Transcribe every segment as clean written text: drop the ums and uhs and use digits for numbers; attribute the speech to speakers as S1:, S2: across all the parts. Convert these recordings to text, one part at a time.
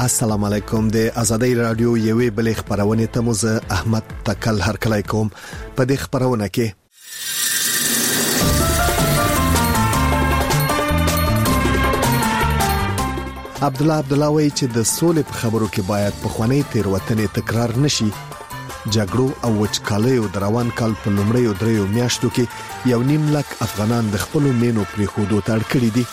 S1: السلام علیکم. د آزادۍ رادیو یوې بلې خبرونه ته مو زه احمد تکل هرکلی کوم. په دې خبرونه کې عبدالله وایي چې د سولې په خبرو کې باید پخوانی تیروتنې تکرار نشي. جګړو او وچکالیو د روان کال په لومړیو 3 میاشتو کې 1.5 لک افغانان د خپل مینو پرې خودو تړ کړی دي.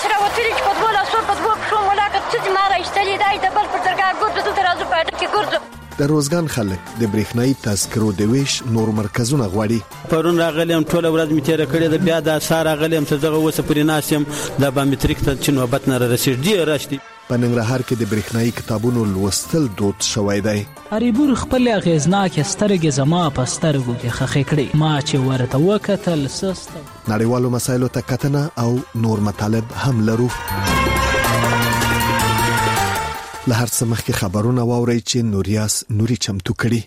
S1: د روزګان خلک د برېښنايي تذکرو د ویش نور مرکزونه غواړي.
S2: پرون راغلم ټول ورځ می تیر کړی د بیا د سار راغلم چې دغه وسه پرې ناسم د بامټریک ته چې نوبت نه رسیدي راشتي.
S1: په ننګرهار کې د برېښنايي کتابونو لوستل دود شوی دی.
S3: اریبور خپل اغیزناک سترګې زما په سترګو کې خخې کړې. ما چې ورته وکتل سست
S1: نړیوالو مسایلو ته کتنه او نور مطالب هم لرو. له هر څه مخکې خبرونه واورئ چې نوري چمتو کړي.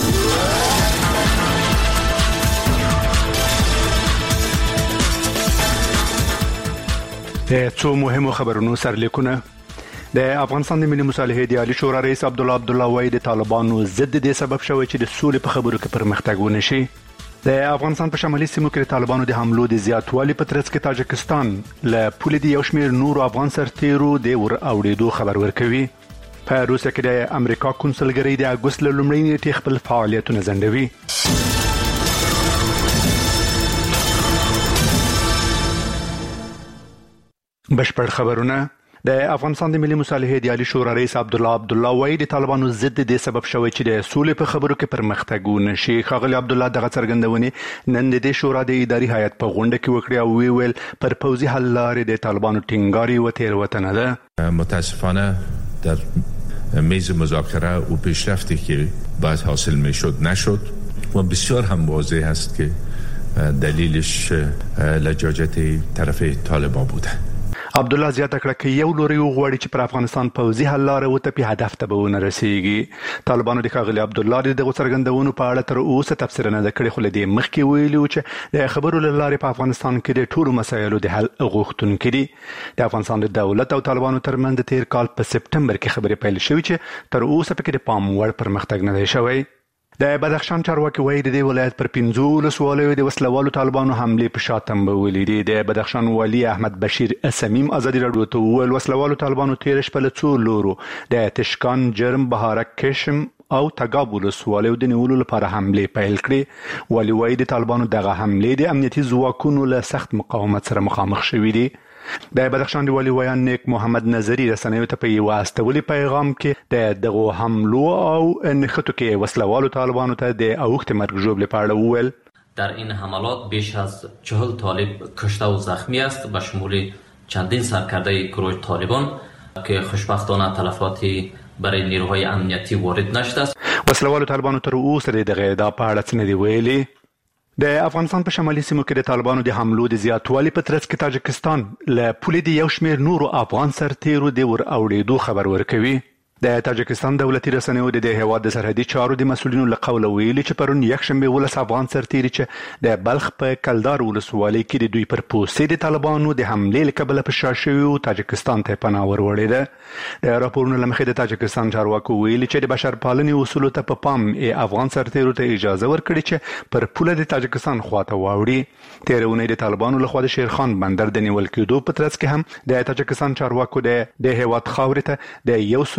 S4: د څو مهمو خبرونو سرلیکونه. د افغانستان د ملي مصالحې د عالی شورا رئیس عبدالله وایي د طالبانو ضد د سبب شوی چې د سولې په خبرو کې پرمختګ ونشي. د افغانستان په شمالي سیمو کې د طالبانو د حملو د زیاتوالي په ترڅ کې تاجکستان له پولې د یو شمېر نورو افغان سرتیرو د ور اوړېدو خبر ورکوي. په روسیه کې د امریکا کنسولګرۍ د اګوست له لومړۍ نیټې خپل فعالیتونه ځنډوي. بشپړ خبرونه. د افغانستان د ملي مصالحې د عالی شورا رئیس عبدالله وایي د طالبانو ضد د سبب شوی چې د سولې په خبرو کې پرمختګ ونشي. ښاغلي عبدالله دغه څرګندونې نن د شورا د اداري هیئت په غونډه کې وکړې او ویل پر پوځي حل لارې د طالبانو ټینګار و تېروتنه ده.
S5: متاسفانه در میز مذاکره و پیشرفتی که باید حاصل میشد نشد و بسیار هم واضح است که دلیلش لجاجت طرف طالبان بوده.
S4: عبدالله زیاته کړه چې یو لوري غواړي چې پر افغانستان پوځي حل لاره وټپي هدف ته به ونه رسیږي. طالبانو د ښاغلي عبدالله د څرګندونو په اړه تر اوسه تفسیر نه ده کړې، خو له دې مخکې ویلي چې د خبرو له لارې په افغانستان کې د ټولو مسایلو د حل غوښتونکي دي. د افغانستان د دولت او طالبانو ترمنځ د تیر کال په سپټمبر کې خبرې پیل شوې چې تر اوسه پکې د پام وړ پرمختګ نه دی شوی. د بدخشان چارواکي وایي د دې ولایت پر 15 ولسوالیو د وسلوالو طالبانو حمله په شاتم بولې دي. د بدخشان والی احمد بشیر اسمیم ازادي رادیو ته وویل وسلوالو طالبانو تیر شپه له څو لورو د تشکان، جرم، بهارک، کشم او تګاب ولسوالیو د نیولو لپاره حمله پیل کړې. والی وایي د طالبانو دغه حمله د امنیتي ځواکونو له سخت مقاومت سره مخامخ شوې دي. د بدخشان د والی ویان نیک محمد نظری رسنیو ته په یو استولي پیغام کې د دغه حملو او نښتو کې وسلوالو طالبانو ته د اوښت مرګ ژوبل په اړه وویل
S6: در این حملات بیش از 40 طالب کشته و زخمی است به شمول چندین سرکرده گروه طالبان که خوشبختانه تلفاتی برای نیروهای امنیتی وارد نشده است.
S4: وسلوالو طالبانو تر اوسه دغه ادعا په اړه څه نه دی ویلي. د افغانستان په شمالي سیمو کې د طالبانو د حملو د زیاتوالي په ترڅ کې تاجکستان له پولې د یو شمېر نورو افغان سرتیرو د ور اوړېدو خبر ورکوي. د تاجکستان دولتي رسنیو د هیواد د سرحدي چارو د مسولینو له قوله ویلي چې پرون یکشنبه 19 افغان سرتیري چې د بلخ په کلدار ولسوالۍ کې د دوی پر پوستې د طالبانو د حملې له کبله په شا شوي تاجکستان ته پناه ور وړې ده. د راپورونو له مخې د تاجکستان چارواکو ویلي چې د بشرپالنې اصولو ته په پام افغان سرتیرو ته اجازه ورکړي چې پر پوله د تاجکستان خواته واوړي. تېره اونۍ د طالبانو لخوا د شیرخان بندر د نیول کېدو په ترڅ کې هم د تاجکستان چارواکو د هیواد خاورې ته د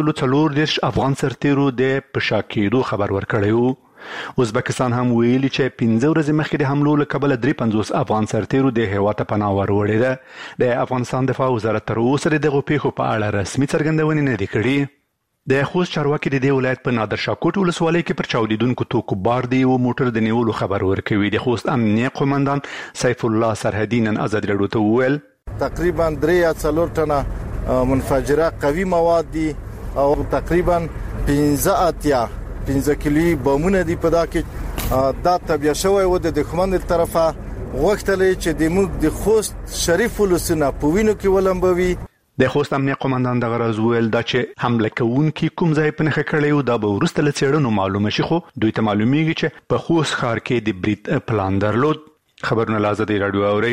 S4: 140 افغان سرتیرو د پشا کېدو خبر ورکړی و. ازبکستان هم ویلي چې 15 ورځې مخکې د حملو له کبله 53 افغان سرتیرو د هیواد ته پناه ور وړې ده. د افغانستان دفاع وزارت تر اوسه دغه پیښو په اړه رسمي څرګندونې نه دي کړې. د خوست چارواکي د دې ولایت په نادر شاه کوټ ولسوالۍ کې پر چاودیدونکو توکو بار دی او موټر د نیولو خبر ورکوي. د خوست امنیه قومندان سیف الله سرحدي نن ازادي رادیو ته وویل
S7: تقریبا 3 یا 4 ټنه منفجره قوي مواد دي او تقریبا 15 کیلو بمونه دي په دا کې دا تبیا شوی و د دښمن تر طرفه غوښتلې چې د موږ د خوست شریف ولسونه په وینو کې ولمبوي.
S4: د خوست امنیه قومندان دغه راز ویل دا چې حمله کوونکي کوم ځای په نښه کړی و دا به وروسته له څېړنو معلومه شي، خو دوی ته معلومیږي چې په خوست ښار کې د برید پلان درلود. خبرونه له ازادي راډیو اورئ.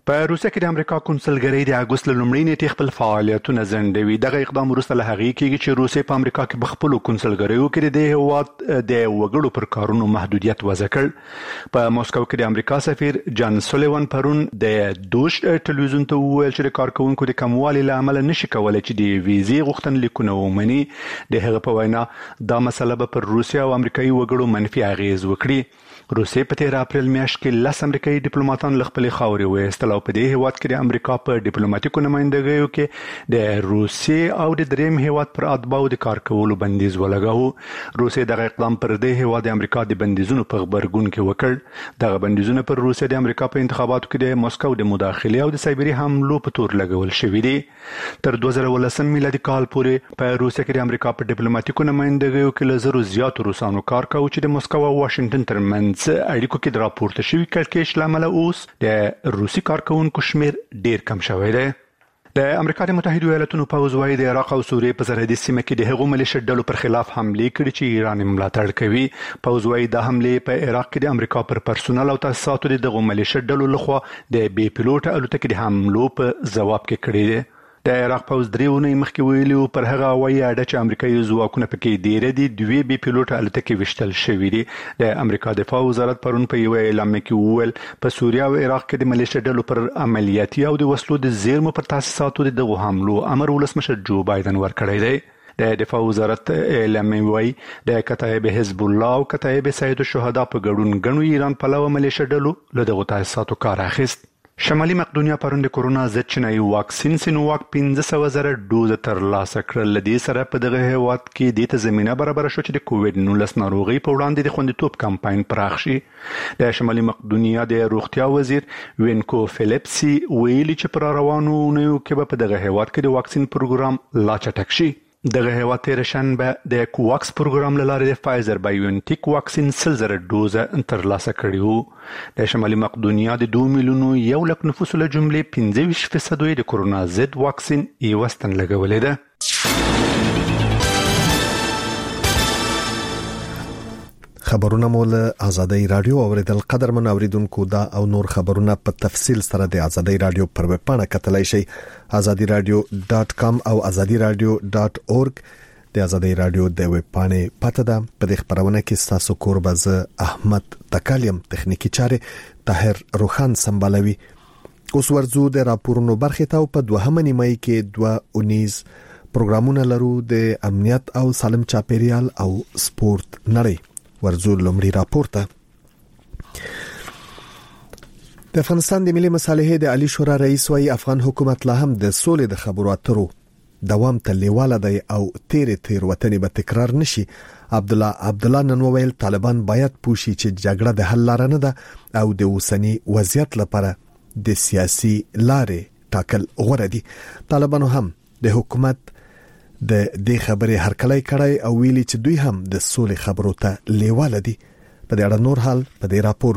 S4: په روسیه کې د امریکا کنسولګرۍ د اگست لومړۍ نیټې خپل فعالیتونه ځنډوي. دغه اقدام وروسته له هغې کېږي چې روسیه په امریکا کې په خپلو کنسولګریو کې د هیواد د وګړو پر کارونو محدودیت وضع کړ. په موسکو کې د امریکا سفیر جان سولیوان پرون د دوش ټلویزیون ته وویل چې د کارکونکو د کموالي له امله نشي کولای چې د ویزې غوښتنلیکونه ومني. د هغه په وینا دا مسله به پر روسیه او امریکایي وګړو منفي اغیز وکړي. روسیه په 13 اپریل میاشت کې 10 امریکایي ډیپلوماټان له خپلې خاورې وایستل او په دې هیواد کې د امریکا په ډیپلوماټیکو نمائندګیو کې د روسیې او د دریم هیواد پر اتباعو د کار کولو بندیز ولګاوه. روسیه دغه اقدام پر دې هیواد د امریکا د بندیزونو په خبرګون کې وکړ. دغه بندیزونه پر روسیه د امریکا په انتخاباتو کې د موسکو د مداخله او د سایبري حملو په تور لګول شوې دي. تر 2018 میلادي کال پورې په روسیه کې د امریکا په ډیپلوماټیکو نمائندګیو کې له زرو زیاتو روسانو کار کاوه چې د موسکو او واشنگټن ترمنځ اړیکو کې د راپورته شوی کړکېچ لامل اوس د روسي کارکونکو شمیر ډیر کم شوی دی. د امریکا د متحده ایالاتونو پوځ وايي د عراق او سوریې په سرحدي سیمه کې د هغو ملیشیا ډلو پر خلاف حملې کړې چې ایران ملاتړ کوي. پوځ وايي د حملې په عراق کې د امریکا پر پرسونل او تاسیساتو دغه ملیشیا ډلو لخوا د بې پیلوټ الوتکې د حملو په ځواب کې کړې دي. د عراق پوځ 3 اونۍ مخکې ویلي پر هغه هوایي اډه چې امریکایي ځواکونه پکې ډېر دي 2 بې پیلوټ الوتکې وشتل شوې دي. د امریکا دفاع وزارت پرون په یو اعلامیه کې وویل په سوریه او عراق کې د ملیشیا ډلو پر عملیاتي او د وسلو د زیرمو پر تاسیساتو دغه حملو امر ولسمشر جو بایدن ورکړی دی. د دفاع وزارت اعلامیه وايي د کتایب حزب الله او کتایب سید الشهدا په ګډون غنو ایران پلوه ملیشیا ډلو له دغه تاسیساتو کار اخیست. شمالي مقدونیا پرون د کورونا ضد چینایي واکسین سینوواک 15,000 ډوز ترلاسه کړل. لدې سره په دغه هیواد کې د تضمینه برابر شو چې د کووډ-19 ناروغي په وړاندې د خوندیتوب کمپاین پراخ شي. د شمالي مقدونیا د روغتیا وزیر وینکو فلیپسي ویلي چې پر روانو اونیو کې به په دغه هیواد کې د واکسین پروګرام لا چټک شي. دغه هیواد تیر شنبه د کوواکس پروګرام لاره د فایزر بایونټیک واکسین 100,000 ډوز ترلاسه کړی وو. د شمالي مقدونیا د 2 میلیونو 1 لک نفوس له جملې 25% د کورونا ضد واکسین یې وستن لګولې ده.
S1: خبرونه مول آزادۍ رادیو اوریدل قدرمن اوریدونکو دا او نور خبرونه په تفصیل سره د آزادۍ رادیو پر ویب پاڼه کتلای شئ azadiradio.com او azadiradio.org. د آزادۍ رادیو د ویب پاڼې پته ده. په دې خبرونه کې تاسو کوربز احمد تکالیم تخنیکی چارې طاهر روخان سمبالوي. اوس ورزو د راپورونو برخه ته په 2 نیمه کې 2 پروګرامونه لرو د امنیت او سالم چاپیریال او سپورت نړۍ. ورزو لومړی راپورته د افغانستان د ملي مصالحې د عالی شورا رئیس وايي افغان حکومت لا هم د سولې د خبرو اترو دوام ته لیواله دی او تیر وطني به تکرار نشي. عبدالله نن وویل طالبان باید پوښي چې جګړه د حل لار نه ده او د اوسنی وضعیت لپاره د سیاسي لارې ټاکل غوړه دي. طالبانو هم د حکومت د دې خبرې هرکلی کړای او ویلي چې دوی هم د سولې خبرو ته لیواله دي. په دې اړه نور حال په دې راپور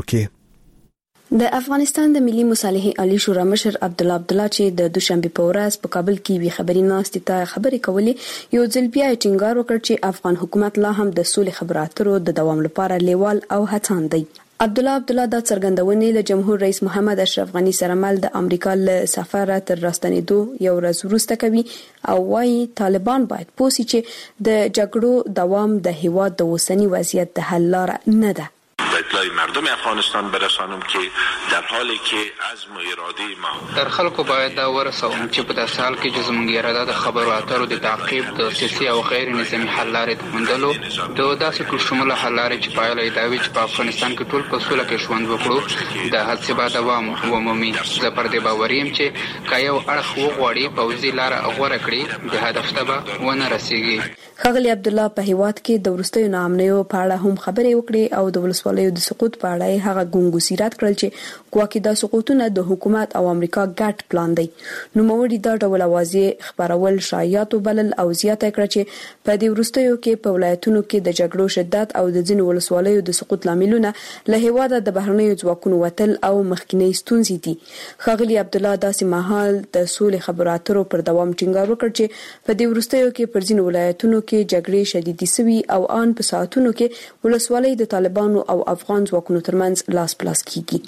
S1: کې
S8: د افغانستان د ملي مصالحې عالی شورا مشر عبدالله چې د دوشنبه په ورځ په کابل کې وی خبري ناستې ته خبرې کولې یو ځل بیا ټینګار وکړ چې افغان حکومت لا هم د سولې خبراتو د دوام لپاره لیوال او هڅاند دی. عبدالله د څرګندونې له جمهور رئیس محمد اشرف غنی سره مل د امریکا له سفارت تر راستنېدو یو ورځ وروسته کوي او وايي طالبان باید پوښي چې د جګړو دوام د هیواد د اوسنی وضعیت د حل لار نه ده.
S9: اطلاع مردم افغانستان برسانم که در حالی که عزم و اراده ما
S10: در خلکو باید دا ورسوم چې په داسې حال کې چې زموږ اراده د خبرو اترو د تعقیب د سیاسي او غیر نظامي حل لارې د موندلو د داسې ټولشموله حل لارې چې پایله یې دا وي چې په افغانستان کې ټول په سوله کې ژوند وکړو د هڅې به دوام ومومي. زه پر دې باور یم چې که یو اړخ وغواړي پوځي لاره غوره کړي د هدف ته به ونه رسیږي.
S8: ښاغلي عبدالله په هیواد کې د وروستیو ناامنیو په اړه هم خبرې وکړې او د ولسوالیو د سقوط په اړه هغه ګونګوسي رد کړل چې ګواکې دا سقوطونه د حکومت او امریکا ګډ پلان دی. نوموړي دا ډول اوازې خبرول شایعات وبلل او زیاته کړه چې په دې وروستیو کې په ولایتونو کې د جګړو شدت او د ځینو ولسوالیو د سقوط لاملونه له هیواده د بهرنیو ځواکونو وتل او مخکینی ستونزې دي. ښاغلي عبدالله داسې مهال د سولې خبرو اترو پر دوام ټینګار وکړ چې په دې وروستیو کې پر ځینو ولایتونو کې جګړې شدیدې سوي او ان په ساعتونو کې ولسوالۍ د طالبانو او افغان ځواکونو ترمنځ لاس پلاس کیږي. هغه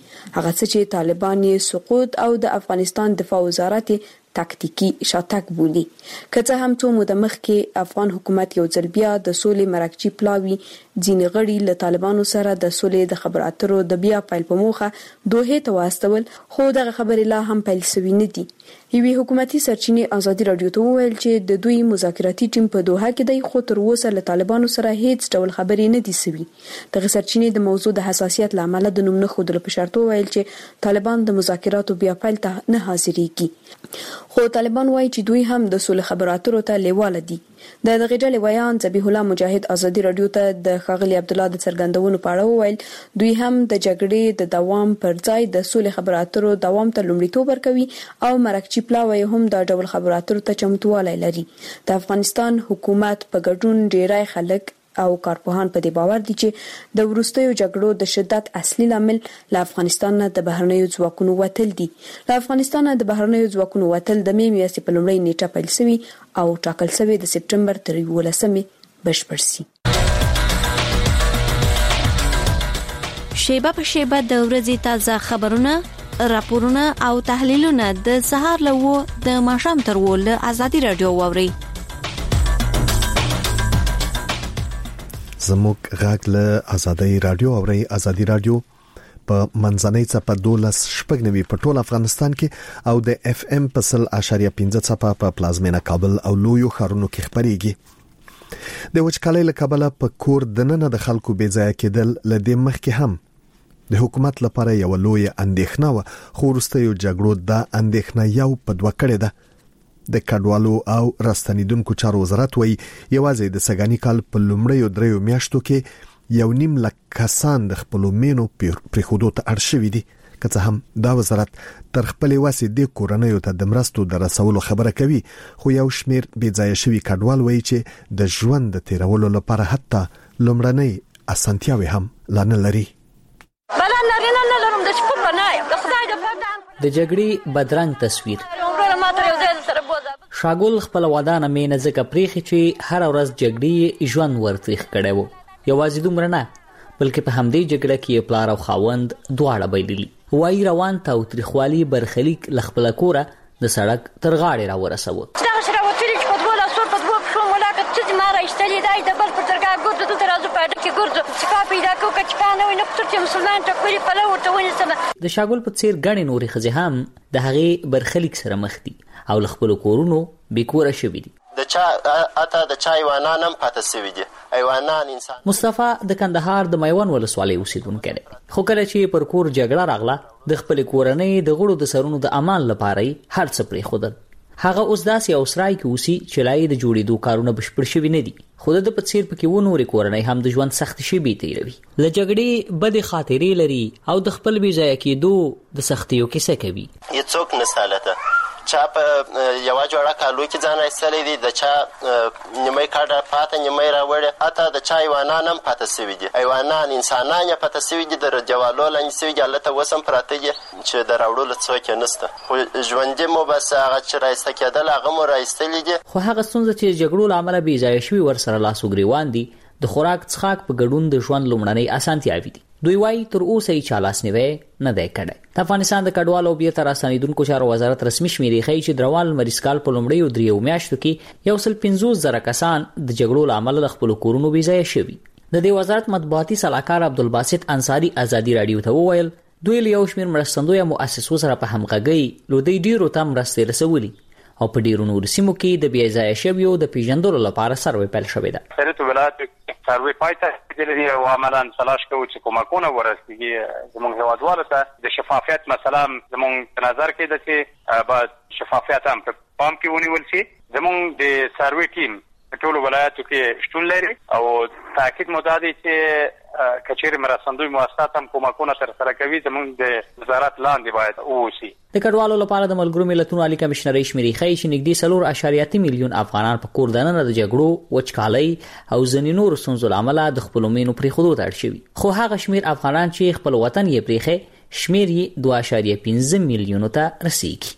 S8: هغه څه چې طالبان یې سقوط او د افغانستان دفاع وزارت تاکتیکی شاتګ بولی. کله هم څو موده مخکې افغان حکومت یو ځل بیا د سولې مرکچی پلاوی ځینې غړي له طالبانو سره د سولې د خبرو اترو د بیا پیل په موخه دوه ته واستول، خو دغه خبرې لا هم پیل شوې نه دي. یوې حکومتي سرچینې ازادي رادیو ته وویل چې د دوی مذاکراتي ټیم په دوحه کې دی، خو تر اوسه له طالبانو سره هیڅ ډول خبرې نه دي شوي. دغه سرچینې د موضوع د حساسیت لامل د نوم نه خودل په شرط وویل چې طالبان د مذاکراتو بیا پیل ته نه حاضرېږي، خو طالبان وایي چې دوی هم د سولې خبرو اترو ته لیواله دي. د دغه ډلې ویان ذبیح الله مجاهد ازادي رادیو ته د ښاغلي عبد الله د څرګندونو په اړه وویل دوی هم د جګړې د دوام پر ځای د سولې خبرو اترو دوام ته لومړیتوب ورکوي او مرکچی پلاوی هم د ډول خبرو اترو ته چمتووالی لري. د افغانستان حکومت په ګډون ډیری خلک او کارپوهان په دې باور دي چې د وروستیو جګړو د شدت اصلي لامل له افغانستان نه د بهرنیو ځواکونو وتل دي. له افغانستان نه د بهرنیو ځواکونو وتل د مې میاشتې په لومړۍ نیټه پیل شوی او ټاکل شوی د سپټمبر تر 11 بشپړ شي.
S11: شیبه په شیبه د ورځې تازه خبرونه، راپورونه او تحلیلونه د سهار له د ماښام تر له ازادي رادیو واوري.
S1: زموږ غږ له ازادي رادیو او ازادي رادیو په منځنۍ څپه 12.9 په ټول افغانستان کې او د اف ام په 0.5 څپه په پلازمینه کابل او لویو ښارونو کې خبريږي. د وچکالۍ له کبله په کور دننه د خلکو بې ځای کېدل لدې مخکې هم د حکومت لپاره یو لوی اندېښنه و، خو وروستیو جګړو د اندېښنه یو په دوه کړې ده. د کډوالو او راستنیدونکو چارو وزارت وایي یوازې د سګانی کال په لومړیو 3 میاشتو کې 1.5 لک کسان د خپل مینو پر خودو ته اړ شوي دي. که هم دا وزارت تر خپل واسې د کورنیو ته د مرستو د رسولو خبره کوي، خو یو شمیر بې ځای شوي کډوال وایي چې د ژوند د تیرولو لپاره حتی لومړنۍ اسانتیاوي هم لا نه لري.
S3: د جګړې بدرنګ تصویر شاګل خپل ودانه مینه زکه پریخي چې هر ورځ جګړې ژوند ورتریخ کړي وو. یوازې دومره نه بلکې په همدې جګړه کې پلار او خاوند دواړه بایللي. وای روان ته او تریخوالي برخلیک لخپل کوره د سړک تر غاړې را ورسوه.
S12: دا سره وتلی چې په دوله سور په دوه شو ملاقات چې ما راځتلی دی د بل پر ترګه ګورځو د ترازو په اډه کې ګورځو چې پیدا کو چې پانه وي نه پټ مسلمان ته کولی په لور ته ونی سره
S3: د شاګل په څیر غړي نوري خزه هم د هغه برخلیک سره مخ دي او خپل کورونو بیکوره شوی دي.
S13: د چا اته د چای وانانم پاتې سوي دي. ایوانان انسان
S3: مصطفی د کندهار د میوان ولسوالۍ اوسیدونکی دی، خو کله چې پر کور جګړه راغله د خپل کورنۍ د غړو د سرونو د امان لپاره هر څه پرې خودل. هغه اوس داسې اوسرای کې اوسي چې لای د جوړېدو کارونه بشپړ شوي نه دي، خو د پڅیر پکې و نورې کورنۍ هم د ژوند سخت شي بي تیروي. ل جګړې بد خاطرې لري او د خپل بي ځای کېدو د سختیو کیسه کوي.
S13: هیڅوک نسالته چا په یو جوړه کالو کې ځان ایستلې دي، د چا نیمه کاډه پاته نیمه راوړې، اته د چا ایوانانم پاتې سوي دي. ایوانان انسانان پاتې سوي دي، د دیوالو لاندې سوي دي، الله ته وسم پراته دي چې د راوړلو څوک نشته. خو ژوندې مو بس هغه چې راځته کېدل هغه مو راځتلې دي.
S3: خو هغه څنګه چې جګړو لامل بي ځای شوی ور سره لاسو ګریوان دي د خوراک څخاک په ګډون د ژوند لومړنۍ اسانتیاوي دي. دوی وايي تر اوسه یې چالاس نیوي نه دی کړی. د افغانستان د کډوالو بیا تر اسانیدونکو چارو وزارت رسمي شمیرې ښیي چې دروال مریسکال په لومړیو 3 میاشتو کې 150,000 کسان د جګړو لامل خپل کورونو بي ځای شوي. د دې وزارت مطبوعاتي صلاحکار عبدالباسط انصاری ازادي رادیو ته وویل دوی له یو شمېر مرستندوی مؤسسو سره په همغږۍ لودي ډیرو ته مرستې رسولي او په ډیرو نورو سیمو کې د بي ځای شویو د پیژندلو لپاره سروې پیل شوې ده.
S14: سره ولایت سروې پایته دي او عملاً تلاش کوي چې کومکونه ورسیږي زموږ هیوادوالو ته. د شفافیت مسله زموږ په نظر کې ده چې باید شفافیت هم په پام کې ونیول شي. زموږ د سروې ټیم په ټولو ولایتو کې شتون لري او تاکید مو ده چې کچېر مرستندوی مؤسسات هم کومکونه تر سره کوي زموږ د وزارت لاندې باید اوسي.
S3: د کډوالو لپاره د ملګرو ملتونو عالی کمشنري شمیرې ښیي چې نږدې 4.8 میلیون افغانان په کور دننه د جګړو، وچکالۍ او ځینې نورو ستونزو له امله د خپلو مینو پرېښودو ته اړ شوي. خو هغه شمیر افغانان چې خپل وطن یې پرېښی شمیر یې 2.15 میلیونو ته رسیږي.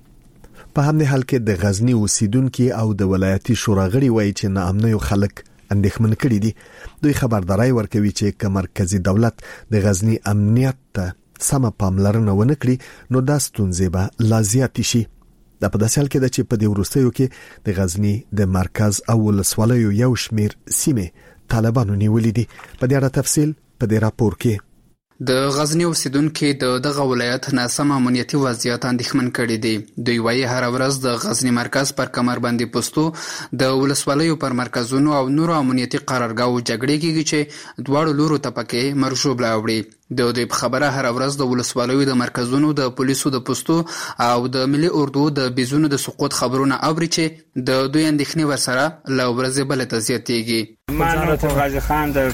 S1: په همدې حال کې د غزنی اوسیدونکو او د ولایتي شورا غړي وایي چې ناامنیو خلک اندېښمن کړي دي. دوی خبرداري ورکوي چې مرکزی دولت د غزنی امنیت ته سمه پاملرنه ونه کړي نو دا ستونزې به لا زیاتې شي. دا په داسې حال کې ده چې په دې وروستیو کې د غزنی د مرکز او ولسوالیو یو شمیر سیمې طالبانو نیولې دي. په دې اړه تفصیل په دې راپور کې.
S10: د غزنی اوسیدونکو د دغه ولایت ناسم امنیتي وضعیت اندېښمن کړي دي. دوی وايي هر ورځ د غزنی مرکز پر کمربندي پوسټو د ولسوالیو پر مرکزونو او نورو امنیتي قرارګاو جګړې کیږي چې دواړو لورو ته پکې مرشوب لاوړي. د دوی په خبره هر ورځ د ولسوالیو د مرکزونو د پولیسو د پوسټو او د ملي اردو د بيزونو د سقوط خبرونه اوري چې د دوی اندېښنې ورسره له ورځې بلې ته زیاتېږي.
S15: مانو ته غازی خان د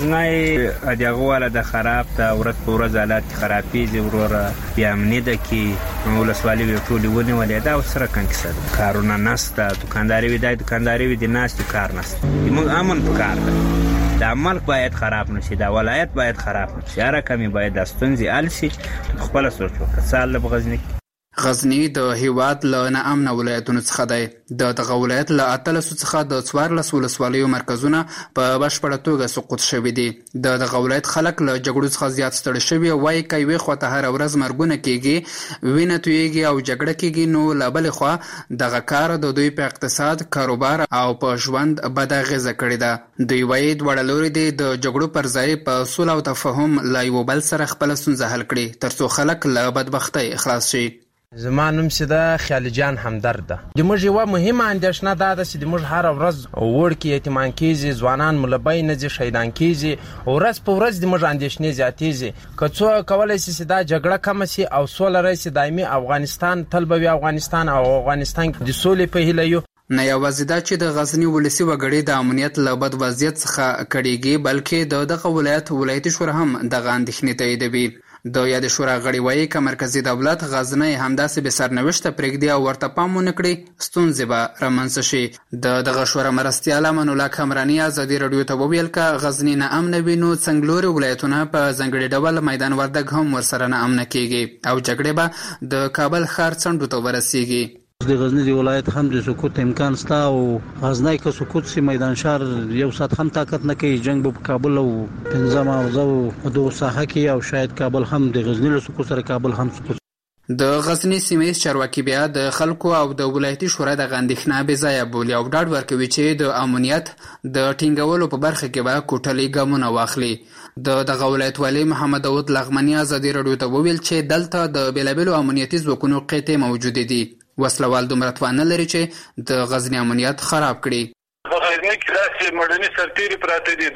S15: غزنی دغه والا د خراب ته ورځ په ورځ حالات خرابېږي وروره بیا امنیت کې ولسوالي وی ټولې ونیولې دا سره کنکسه کارونه نسته دکانداري وی د دکانداري وی د ناس کار نسته موږ امن کار دا ملک باید خراب نشي دا ولایت باید خراب نشي هر کمی باید داستونځي الشي خپل سوچ وکړه سال بغزنی.
S10: غزنی د هیواد له ناامنه ولایتونو څخه دی. دغه ولایت له 13 څخه د 14 ولسوالیو مرکزونه په بشپړه توګه سقوط شوي دي. دغه ولایت خلک له جګړو څخه زیات ستړي شوي وایي کوي خو ته هر ورځ مرګونه کیږي وینه تویږي او جګړه کیږي نو لا بل خو دغه کار د دوی په اقتصاد کاروبار او په ژوند بد اغیزه کړې ده. دوی وایي دواړه لوري د جګړو پر ځای په صلح او تفاهم لا یو بل سره خپل ستونزه حل کړي ترڅو خلک له بدبختۍ خلاص شي.
S16: زما نوم سیده خیال جان همدرد ده. د موږ یوه مهمه اندېښنه دا ده چې د موږ هر ورځ وړکي یتیمان کیږي ځوانان ملبۍ نه ځي شهیدان کیږي ورځ په ورځ د موږ اندېښنې زیاتېږي. که څوک کولی شي چې دا جګړه کمه شي او سوله راشي دایمي افغانستان تل به وي افغانستان او افغانستان د سولې په هیله یو.
S10: نه یوازې دا چې د غزنی ولسي وګړي د امنیت له بد وضعیت څخه کړيږي بلکې دغه ولایتي شورا هم دغه اندېښنې تاییدوي. د یاد شورا غړي وایي که مرکزی دولت غزنی همداسې به سرنوشته پرېږدي او ورته پام ونه کړي ستونزې به رامنځته شي. دغه شورا مرستیال امان الله کامراني ازادي راډیو ته وویل که غزنی ناامنه وي نو څنګلوري ولایتونه په ځانګړي ډول میدان وردګ هم ورسره ناامنه کیږي او جګړې به د کابل ښار څنډو ته ورسیږي.
S17: د غزنی دی ولایت هم د سقوط امکان ستا او غزنی که سقوط سی میدان شهر یو سات هم طاقت نه کوي جنگ په کابل او پنځم اوزو په ساحه کې او شاید کابل هم د غزنی له سقوط سره کابل هم سقوط.
S10: د غزنی سیمې چارواکي بیا د خلکو او د ولایتي شورا د اندېښنه بې ځایه بولي او ډاډ ورکوي چې د امنیت د ټینګولو په برخه کې به کوټلي ګامونه واخلي. دغه ولایت والی محمد داود لغمنی ازادي راډیو ته وویل چې دلته د بیلابیلو امنیتي ځواکونو قطعې موجودې دي. وسلوال دومره توان نه لري چې د غزنی امنیت خراب کړي.
S18: په غزنی کې داسې مدني سرتیري پراته دي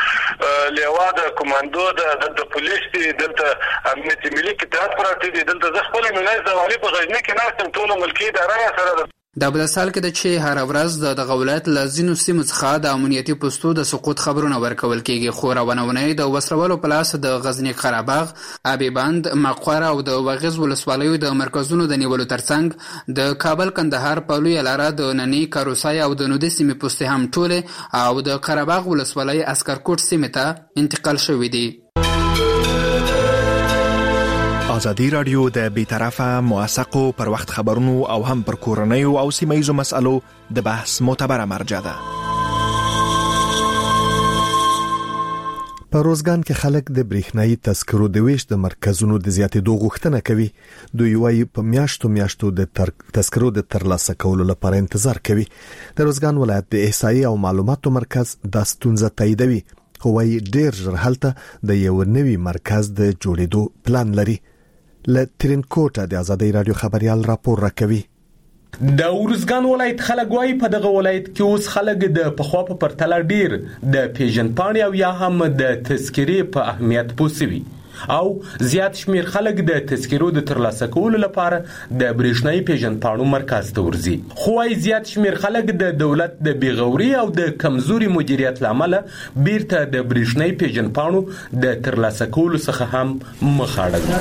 S18: دلته لیوا د کمانډو د پولیس دي دلته امنیت ملي قطعات پراته دي دلته زه خپل منځ د والی په غزنی کې ناستم ټول ملکي اداره سره
S10: دا په سال کې د چې هر ورځ د ولایت له ځینو سیمو څخه د امنیتي پوسټو د سقوط خبرونه ورکول کیږي. خو راونونه د وسلوالو په لاس د غزنی قرهباغ ابي بند مقوره او د وغز ولسوالیو د مرکزونو د نیولو ترڅنګ د کابل کندهار په لوی لاره د نننی کاروسای او د نودي سیمې پوسټ هم ټوله او د قرهباغ ولسوالۍ عسکرکوټ سیمې ته انتقال شوې دي.
S19: ازادي راډیو د بیطرفه موثقو پر وخت خبرونو او هم پر کورنیو او سیمه‌ییزو مسالو د بحث معتبره مرجع ده.
S1: په روزګان کې خلک د برېښنايي تذکرو د ویش د مرکزونو د زیاتېدو غوښتنه کوي. دوی وايي په میاشتو د تذکرو د ترلاسه کولو لپاره انتظار کوي. د روزګان ولایت د احصایې او معلوماتو مرکز د ستونزه تاییدوي خو وايي ډېر ژر هلته د یو نوي مرکز د جوړېدو پلان لري. له ترینکوټه د ازادي رادیو خبريال راپور راکوي.
S20: د ورزګان ولایت خلک وايي په دغه ولایت کې اوس خلک د پخوا په پرتله ډیر د پیژنپاڼې او یا هم د تذکرې په اهمیت پوسوي او زیات شمیر خلک د تذکرو د ترلاسه کولو لپاره د برېښنايي پیژنپاڼو مرکز ته ورځي. خو وايي زیات شمیر خلک د دولت د بیغوري او د کمزوري مدیریت لامل بیرته د برېښنايي پیژنپاڼو د ترلاسه کولو څخه هم مخ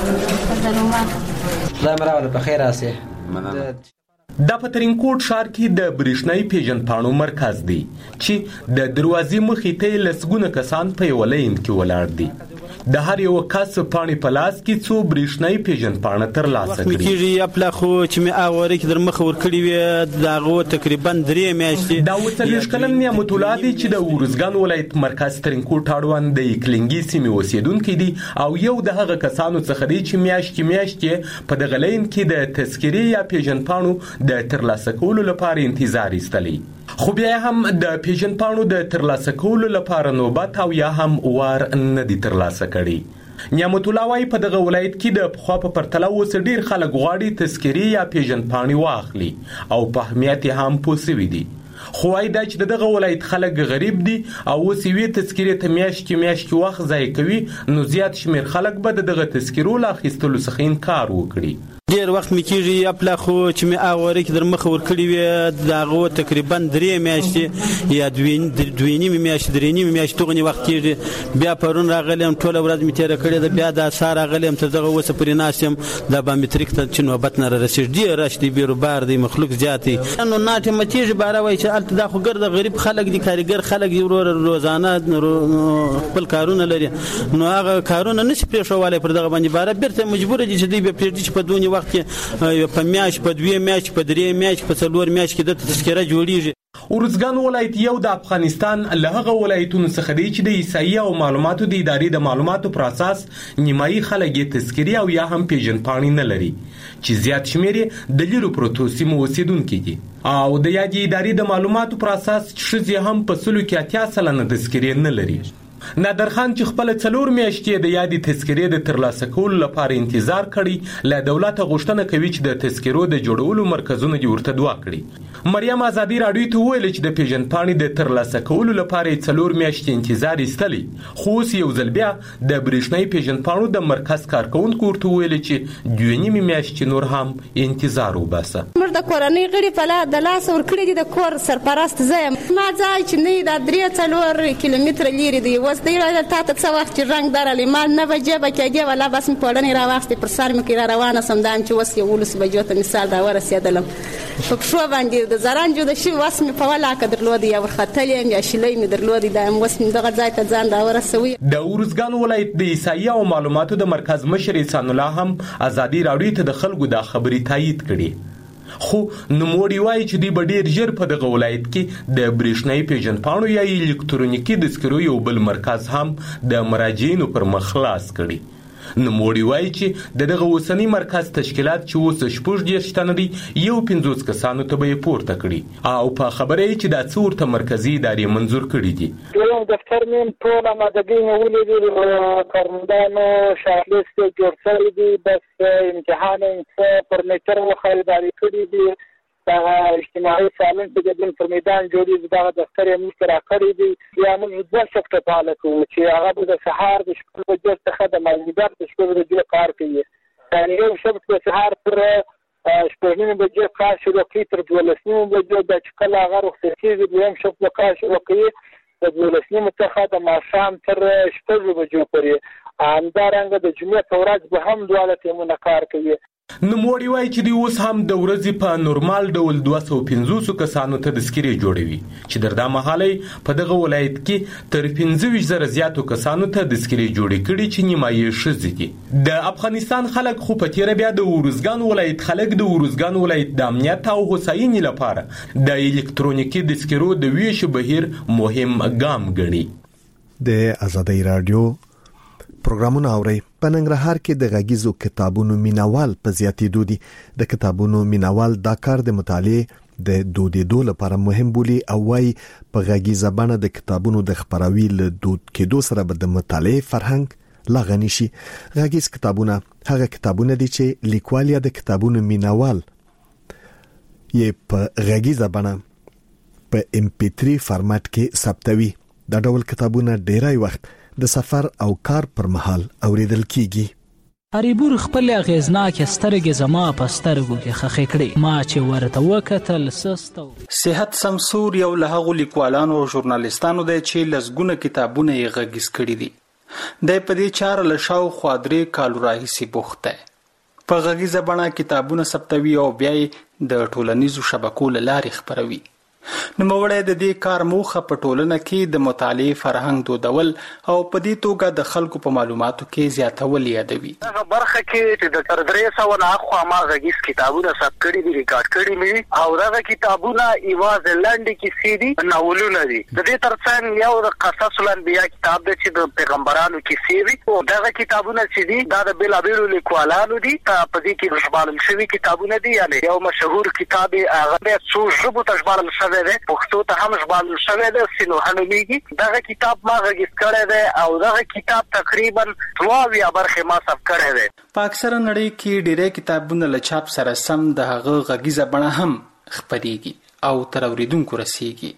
S20: اړوي.
S21: زمراله په خیر راسي.
S20: دا په ترینکوټ ښار کې د برېښنايي پیژنپاڼو مرکز دی چې د دروازې مخې ته لسګونه کسان په یو لاین کې ولاړ دي د هر یو کس پاڼې په لاس کې څو برېښنایي پیژندپاڼه ترلاسه کړي.
S2: کېږي اپلا خو چې مې اغوره کې در مخه ورکړي وي د هغو تقریبا 3 میاشتې.
S20: دا 40 کلن نعمت الله دی چې د ارزګان ولایت مرکز ترینکوټ اړوند د اقلینګي سیمې اوسیدونکی دی او یو د هغه کسانو څخه دی چې میاشتې په دغه لین کې د تذکرې یا پیژندپاڼو د ترلاسه کولو لپاره انتظار ایستلی. خو بیا هم د پیژندپاڼو د ترلاسه کولو لپاره نوبت او یا هم وار نه دی ترلاسه کړي. نعمت الله وايي په دغه ولایت کې د پخوا په پرتله اوس ډیر خلک غواړي تذکرې یا پیژندپاڼې واخلي او په اهمیت هم پوه سوي دي. خو وايي دا چې دغه ولایت خلک غریب دي او اوس یوې تذکرې ته میاشتې وخت ضایع کوي، نو زیات شمیر خلک به دغه تذکرو له اخیستلو څخه انکار وکړي.
S2: ډیر وخت مې کېږي اپلا خو چې مې اغوره کې در مخه ورکړي وي د هغو تقریبا 3 میاشتې یا 2.5 میاشتې 3.5 میاشتې دغنې وخت کېږي. بیا پرون راغلم ټوله ورځ مې تېره کړې ده، بیا د سهار راغلم تر دغه اوسه پورې ناست یم. د بایومتریک ته چې نوبت نه رارسېږي ډېر رش دی، بیروبار دی، مخلوق زیات دی. نو ناټې متېږي باره وایي چې هلته دا خو ګرده غریب خلک دي، کارګر خلک دي، روزانه خپل کارونه لري، نو هغه کارونه نشي پرېښولی پر دغه باندې باره بېرته مجبوره دي چې دوی بیا پرېږدي چې په دونې وخت کې په میاشت په 2 میاشت په 3 میاشت په 4 میاشت کې د تذکره جوړیږي.
S20: ارزګان ولایت یو د افغانستان له هغه ولایتونو څخه دی چې د عیسائی او معلوماتو د ادارې د معلوماتو پر اساس نیمایي خلک یې تذکرې او یا هم پیژندپاڼې نه لري، چې زیات شمیر یې د لیرو پرتو سیمو اوسیدونکي دي. او د یادې ادارې د معلوماتو پر اساس ښځې هم په 80% تذکرې نه لري. نادر خان چې خپل 4 میاشتې د یادې تذکرې د ترلاسه کولو لپاره انتظار کړی، له دولت غوښتنه کوي چې د تذکرو د جوړولو مرکزونه دې ورته دعا کړي. مریم ازادي راډیو ته وویل چې د پیژندپاڼې د ترلاسه کولو لپاره 4 میاشتې انتظار ایستلی، خو اوس یو ځل بیا د برېښنایي پیژندپاڼو د مرکز کارکونکو ورته وویل چې 2.5 میاشتې نور هم انتظار وباسه.
S21: موږ د کورنۍ غړي د لاس ورکړي دي، د کور سرپرست زه یم. ما ځای چې نه دا 3-4 کیلومتره لرې دی، اوس دی تا ته څه وخت چې رنګ درلې ما 9 بجې به کېږي ولا بس مې پوړنې راواخېستې پر سر مې کې را روانه سم دا چې اوس 11 بجو ته مثال راورسېدلم په پښو باندې د زرنجو د شي وس مې په ولاکه درلودې یا ورختلې یم یا شیلې مې درلودې دا اوس مې دغه ځای ته ځان راورسوي.
S20: د ارزګان ولایت د عیسائی او معلوماتو د مرکز مشر احسان الله هم ازادي راډیو ته د خلکو دا خبرې تایید کړي. خو نوموړي وایي چې دوی به ډېر ژر په دغه ولایت کې د برېښنایي پیژندپاڼو یا الکترونیکي تذکرو یو بل مرکز هم د مراجعینو پر مخ خلاص کړي. نوموړي وایي چې دغه اوسنی مرکز تشکیلات چې اوس 40 تنه دي، 50 کسانو ته به یې پورته کړي او په خبره یې چې دا څه ورته مرکزي ادارې منظور کړي دي.
S22: دویم دفتر مې ټول آمادګي نیولې دي، کارمندانو شاهلیست جوړ شوی دی، بس امتحان پر میټر خریداري کړي دي. دا اجتماعي سالن چې د بل پر میدان جوړیږي دا دفتر یې موږ را کړی دی. بیا موږ 2 شفټه فعاله کوو چې هغه به د سهار د 6 بجو څخه د مازدیګر د 6 بجو کار کوي. یعنې یو شفټ د سهار پر 6 بجو کار شروع کوي تر 12 بجو، د چې کله هغه رخصت کېږي دویم شفټ د کار شروع کوي د 12 څخه د ماښام تر 6 بجو پورې. همدارنګه د جمعې په ورځ به هم دواړه ټیمونه کار کوي.
S20: نوموړي وایي چې دوی اوس هم د ورځې په نورمال ډول 250 کسانو ته تذکرې جوړوي، چې تر دا مهاله په دغه ولایت کې تر 15,000 زیاتو کسانو ته تذکرې جوړې کړي چې نیمایي ښځې دي. د افغانستان خلک خو په تېره بیا د ارزګان ولایت خلک د ارزګان ولایت د امنیت او هوساینې لپاره د الکترونیکي تذکرو د ویشو بهیر مهم ګام ګڼي.
S1: د ازادي راډیو پروګرامونه اوري. په ننګرهار کې د غږیزو کتابونو مینوال په زیاتېدو دي. د کتابونو مینوال دا کار د مطالعې د دودیدو لپاره مهم بولي او وايي په غږیزه بڼه د کتابونو د خپراوي له دود کېدو سره به د مطالعې فرهنګ لا غني شي. غږیز کتابونه هغه کتابونه دي چې لیکوال یا د کتابونو مینوال یې په غږیزه بڼه په MP3 فارمات کې ثبتوي. دا ډول کتابونه ډیری وخت د سفر او کار پر مهال اوریدل کیږي.
S23: اریبور خپل اغیزناک سترګې زما په سترګو کې خخې کړې، ما چې ورته وکتل سستو.
S24: صحت سمسور یو له هغو لیکوالانو او ژورنالیستانو دی چې لسګونه کتابونه یې غږیز کړي دي. د په دې چاره له شاوخوا 3 کالو راهیسې بوخت دی. په غږیزه بڼه کتابونه ثبتوي او بیا یې د ټولنیزو شبکو له لارې خپروي. نوموړی د دې کار موخه په ټولنه کې د مطالعې فرهنګ دودول او په دې توګه د خلکو په معلوماتو کې زیاتول یادوي.
S4: هغه برخه کې چې د 300 نه اخوا ما غږیز کتابونه ثبت کړي دي، ریکارډ کړي مې، او دغه کتابونه ایواز لنډ کیسې دي، ناولونه دي. د دې ترڅنګ یو د قصص الانبیاء کتاب دی چې د پیغمبرانو کیسې وي، او دغه کتابونه چې دي دا د بېلابېلو لیکوالانو دي. په دې کې ژباړل شوي کتابونه دي، یعنې یو مشهور کتاب هغه د څو ژبو ته ژباړل شوی دی، پښتو ته هم ژباړل شوی دی، سینوحه نومېږي. دغه کتاب ما غږیز کړی دی او دغه کتاب تقریبا 2 برخې ما ثبت کړی دی.
S24: په اکثره نړۍ کې ډېری کتابونه له چاپ سره سم د هغه غږیزه بڼه هم خپرېږي او تر اورېدونکو رسېږي،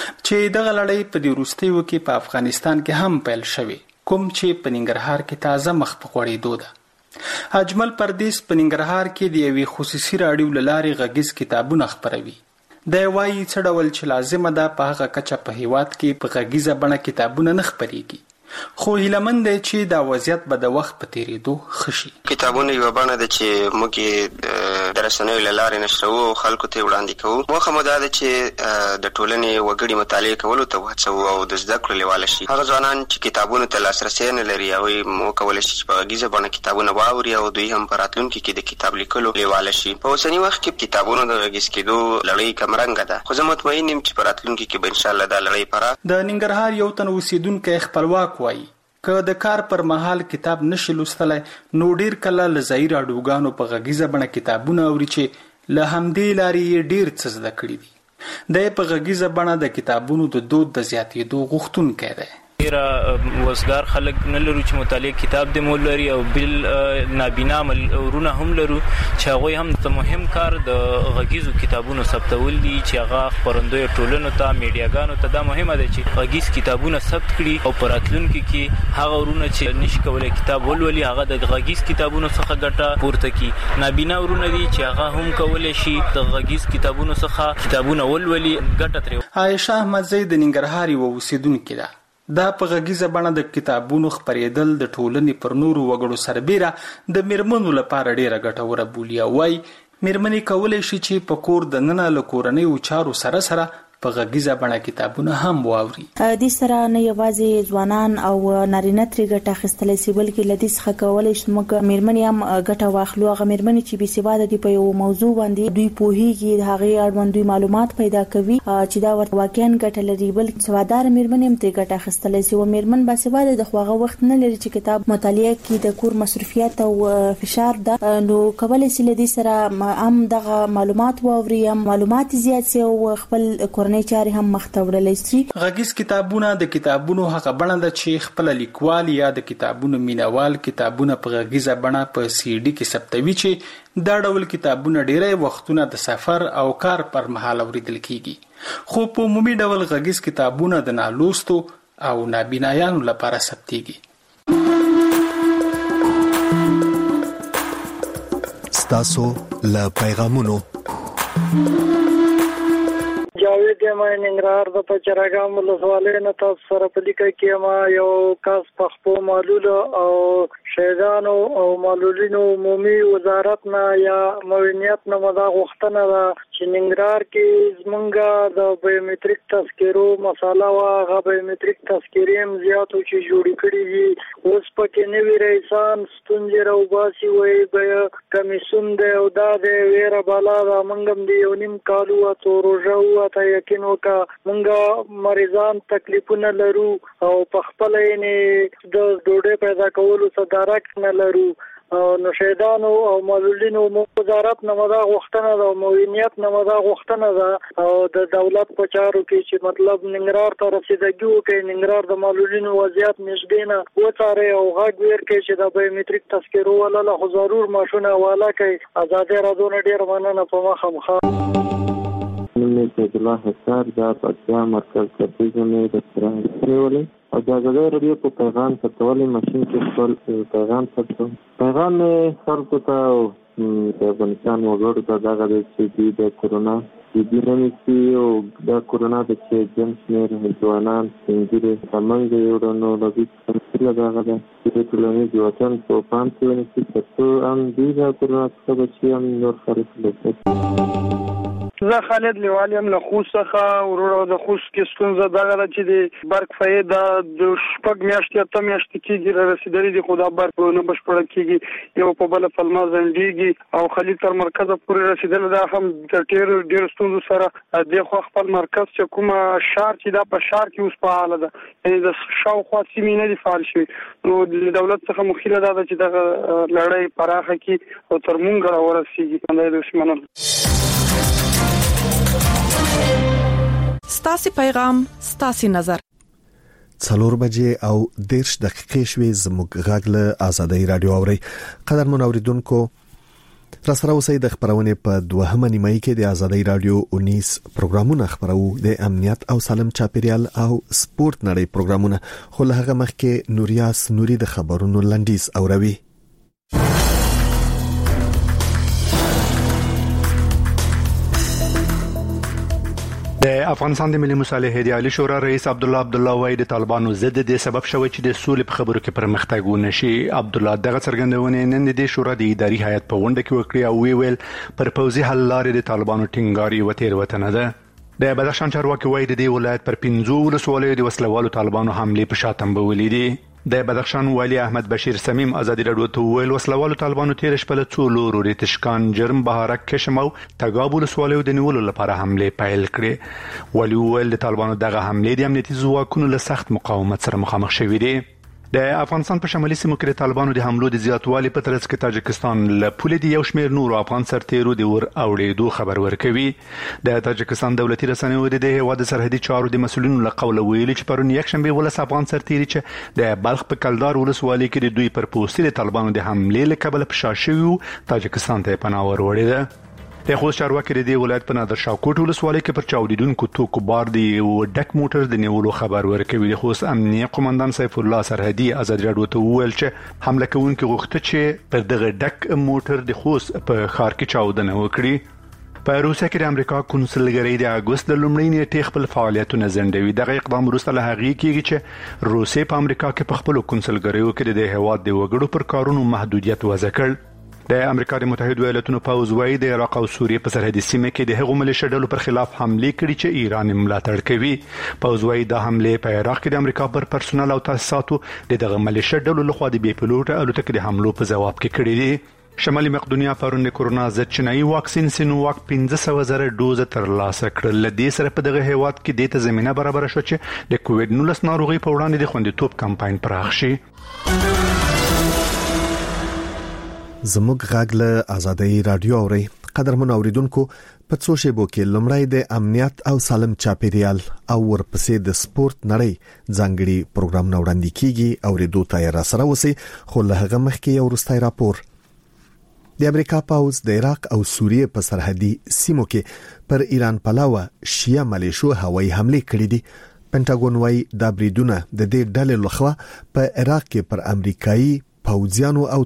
S24: چې دغه لړۍ په دې وروستیو کې په افغانستان کې هم پیل شوې، کوم چې په ننګرهار کې تازه مخ په غوړېدو ده. اجمل پردیس په ننګرهار کې د یوې خصوصي راډیو له لارې غږیز کتابونه خپروي. دی وایي څه ډول چې لازمه ده په هغه کچه په هیواد کې په غږیزه بڼه کتابونه نه خپرېږي، خو هیلهمند دی چې دا وضعیت به د وخت په تېرېدو ښه شي.
S5: کتابونه یوه بڼه ده چې موږ یې د رسنیو له لارې نشروو او خلکو ته یې وړاندې کوو. موخه مو دا ده چې د ټولنې وګړي مطالعې کولو ته وهڅوو او د زده کړو لیواله شي. هغه ځوانان چې کتابونو ته لاسرسی نه لري هغوی وکولی شي چې په غږیزه بڼه کتابونه واوري او دوی هم په راتلونکي کې د کتاب لیکلو لیواله شي. په اوسني وخت کې کتابونو د غږیز کېدو لړۍ کمرنګه ده، خو زه مطمئن یم چې په راتلونکي کې به انشاءالله دا لړۍ پراخ.
S24: د ننګرهار یو تن اوسیدونکی خپلواک وایي که د کار پر مهال کتاب نشي لوستلی نو ډیر کله له ځایي راډیوګانو په غږیزه بڼه کتابونه اوري چې له همدې لارې یې ډیر څه زده کړي دي. دی په غږیزه بڼه د کتابونو د دود د زیاتېدو غوښتونکی دی.
S6: ډېره وزګار خلک نه لرو چې مطالعه کتاب دې مول لري، او بل نابینا ورونه هم لرو چې هغوی هم د مهم کار د غږیزو کتابونو ثبتول دي، چې هغه خپرندویو ټولنو ته میډیاګانو ته دا مهمه ده چې غږیز کتابونه ثبت کړي او په راتلونکي کې هغه ورونه چې نشي کولی کتاب ولولي هغه د غږیز کتابونو څخه ګټه پورته کړي. نابینا ورونه دي چې هغه هم کولی شي د غږیز کتابونو څخه کتابونه ولولي، ګټه ترې.
S24: عایشه احمدزی د ننګرهار یوه اوسیدونکې ده. دا په غږیزه بڼه د کتابونو خپرېدل د ټولنې پر نورو وګړو سربیره د میرمنو لپاره ډیره ګټوره بولي او وایي میرمنې کولی شي چې په کور دننه له کورنیو چارو سره سره په غږیزه بڼه کتابونه هم واوري.
S7: دې سره نه یوازې ځوانان او نارینه ترې ګټه اخیستلی شي بلکې له دې څخه کولی شي موږ میرمنې هم ګټه واخلو. هغه میرمنې چې بېسواده دي په یو موضوع باندې دوی پوهېږي، د هغې اړوند دوی معلومات پیدا کوي چې دا ورته واقعا ګټه لري، بلکې سواداره میرمنې هم ترې ګټه اخیستلی شي. او میرمن باسواده د خو هغه وخت نه لري چې کتاب مطالعه کړي، د کور مصروفیت او فشار ده، نو کولی شي له دې سره هم دغه معلومات واوري، هم معلومات زیات شي او خپل چاري هم مخته وړلی شي.
S24: غږیز کتابونه د کتابونو هغه بڼه ده چې خپل لیکوال یا د کتابونو مینوال کتابونه په غږیزه بڼه په سی ډي کې ثبتوي، چې دا ډول کتابونه ډیری وختونه د سفر او کار پر مهال اوریدل کیږي، خو په عمومي ډول غږیز کتابونه د نالوستو او نابینایانو لپاره ثبتېږي.
S1: ستاسو له پیغامونو
S22: جاوید یم ننګرهار د پچرګام ولسوالۍ نه تاسو سره په لیکه کې ما یو کاس پښتو معلول او شهیدانو او معلولینو عمومي وزارت نه یا معاونیت نه مدا غوښتنه ده چې ننګرهار کې زمونږ د بایومټریک تذکرو مساله وا غو بایومټریک تذکرې هم زیاتو چې جوړې کړې دي، اوس پکې نوی رئیسان ستونزې راوباسي وایي به کمیسون دی او دا دی ویره بالا ده. موږ هم د یو نیم کال ووتو روژه ووته، یقین وکړه موږ مریضان تکلیفونه لرو او په خپله یې د ډوډۍ پیدا کولو څه درک نه لرو. نو شهیدانو او معلولینو وزارت نه مدا غوښتنه ده، معاونیت نه مدا غوښتنه ده او د دولت په چارو کې چې مطلب ننګرهار ته رسیدګي وکړي، ننګرهار د معلولینو وضعیت نږدې نه وڅاري او غږ ویر کړي چې د بایومټریک تذکرو ولاله خو ضرور ماشونه حواله کړي. ازادي راډیو نه ډېره مننه. په مخه
S25: نوم یې الله حسار د پکتیا مرکز کتیزه مې د سره نیولې او د ازادي راډیو په پیغام ثبتولو ماشین کې خپل پیغام ثبتوم. پیغام خلکو ته او د افغانستان وګړو ته دغه دی چې د کورونا جدي نه نیسي او د کورونا د چې جن شمېر ځوانان سپین ږیري همنګ یو ډول لږ تمثیل دغه ده چې ټولنیز وطن په پام کې ونیسي تر څو هم دوی د کورونا څخه بچي هم نور خلک
S8: زه خالد لیوالیم له خوست څخه ورو د خوست کې ستونزه دغه چې د برق فایده د شپږ میاشتې ته میاشتې کېږي رسیدلې دي خو دا برق نه بشپړ کېږي یو په بل فلما زنډيږي او خلیج تر مرکزه پورې رسیدل دا هم د ډېر ستونزو سره د خپل مرکز چې کومه شهر چې دا په شهر کې اوس په حاله ده یعنی د شاوخوا سیمې نه دي فعال شوي نو د دولت څخه مخیله ده چې دغه لړۍ پراخه کړي او تر مونږ راورسیږي دا د اسمنل
S9: ستاسي پیغام ستاسي نظر
S1: 4 بجې او 10 دقیقې شوي زموږ غږ له آزادۍ رادیو اوري قدرمن اوریدونکو را سره اوسئ د خبرونه په دوهمه نیمایي کې د آزادۍ رادیو 19 پروګرامونه خبرو د امنیت او سالم چاپیریال او سپورت نړۍ پروګرامونه خو له هغه مخکې نوریاس نوري د خبرونو لنډیز اوروي
S11: د افغانستان د ملي مصالحې د عالی شورا رئیس عبد الله وای د طالبانو ضد د سبب شوی چې د سولې په خبرو کې پرمختګ ونشي عبد الله دغه څرګندونه نن د شورا د اداري هیئت په غونډه کې وکړه او ویل پر پوزي حل لارې د طالبانو ټینګاري وتیر وطن ده د بدخشان چارواکي وای د ولایت پر 15 ولسوالیو د وسلوالو طالبانو حمله په شاتم بولې دي د بدخشان والی احمد بشیر سمیم ازادي رادیو ته ویل وسلوالو طالبانو تیر شپه له څولو ریتشکان جرم بهارک کشم او تګابل سوالو د نیولو لپاره حمله پیل کړې ولی ویل د طالبانو دغه حمله د امنیتي ځواکونو له سخت مقاومت سره مخامخ شوې دي د افغانستان په شمالي سیمو کې طالبانو د حملو د زیاتوالي په ترڅ کې تاجکستان له پولې د یو شمېر نورو افغان سرتیرو د ور اوړېدو خبر ورکوي د تاجکستان دولتي رسنیو د هیواد سرحدي چارو د مسولینو له قوله ویلي چې پرون یک شنبه ولس افغان سرتیري چې د بلخ په کلدار ولسوالۍ کې د دوی پر پوستې طالبانو د حملې له کبله په شاشوي تاجکستان ته پناه ور وړي د خوست چارواکي د ولایت په نادر شاه کوټ ولسوالۍ کې پر چاودیدونکو توکو بار دی او ډک موټر د نیولو خبر ورکوي د خوست امنیه قومندان سیف الله سرحدي آزاد رادیو ته ویل چې حمله کوونکي غوښته چې پر دغه ډک موټر د خوست په ښار کې چاودنه وکړي په روسیه کې د امریکا کنسولګری د اگست د لومړۍ نیټې خپل فعالیتونه زندوي دغه اقدام وروسته له هغې کېږي چې روسیه په امریکا کې په خپل کنسولګریو کې د هیواد د وګړو پر کارونو محدودیت وضع کړ د امریکا د متحده ایالاتونو پوځ وايي د عراق او سوریه په سرحدي سیمه کې د هغو ملیشیا ډلو پر خلاف حمله کړې چې ایران ملاتړ کوي پوځ وايي د حمله په عراق کې د امریکا پر پرسونل او تاسیساتو دغه ملیشیا ډلو لخوا د بي پلوټ الوتکې د حملو په جواب کې کړې دي شمالي مقدونیا پرون د کورونا ضد چینایي واکسین سینوواک 15,000 دوز ترلاسه کړل لدې سره په دغه هیواد کې د ته زمينه برابر شو چې د کووډ 19 ناروغي په وړاندې د خوندیتوب کمپاین پراخ شي
S1: زموږ غږ له آزادۍ رادیو اوري قدرمن اوریدونکو په څو شیبو کې لمړی د امنیت او سالم چاپیریال او ورپسې د سپورت نړۍ ځانګړي پروګرام وړاندې کیږي اوریدو ته را سره وسی خو له هغه مخکې یو وروستی راپور د امریکا پوځ د عراق او سوریه په سرحدي سیمو کې پر ایران پلاوه شیا ملیشو هوایي حمله کړې دي پینټاګون وايي دا بریدونه د دې ډلې لخوا په عراق کې پر امریکایي پوځیانو او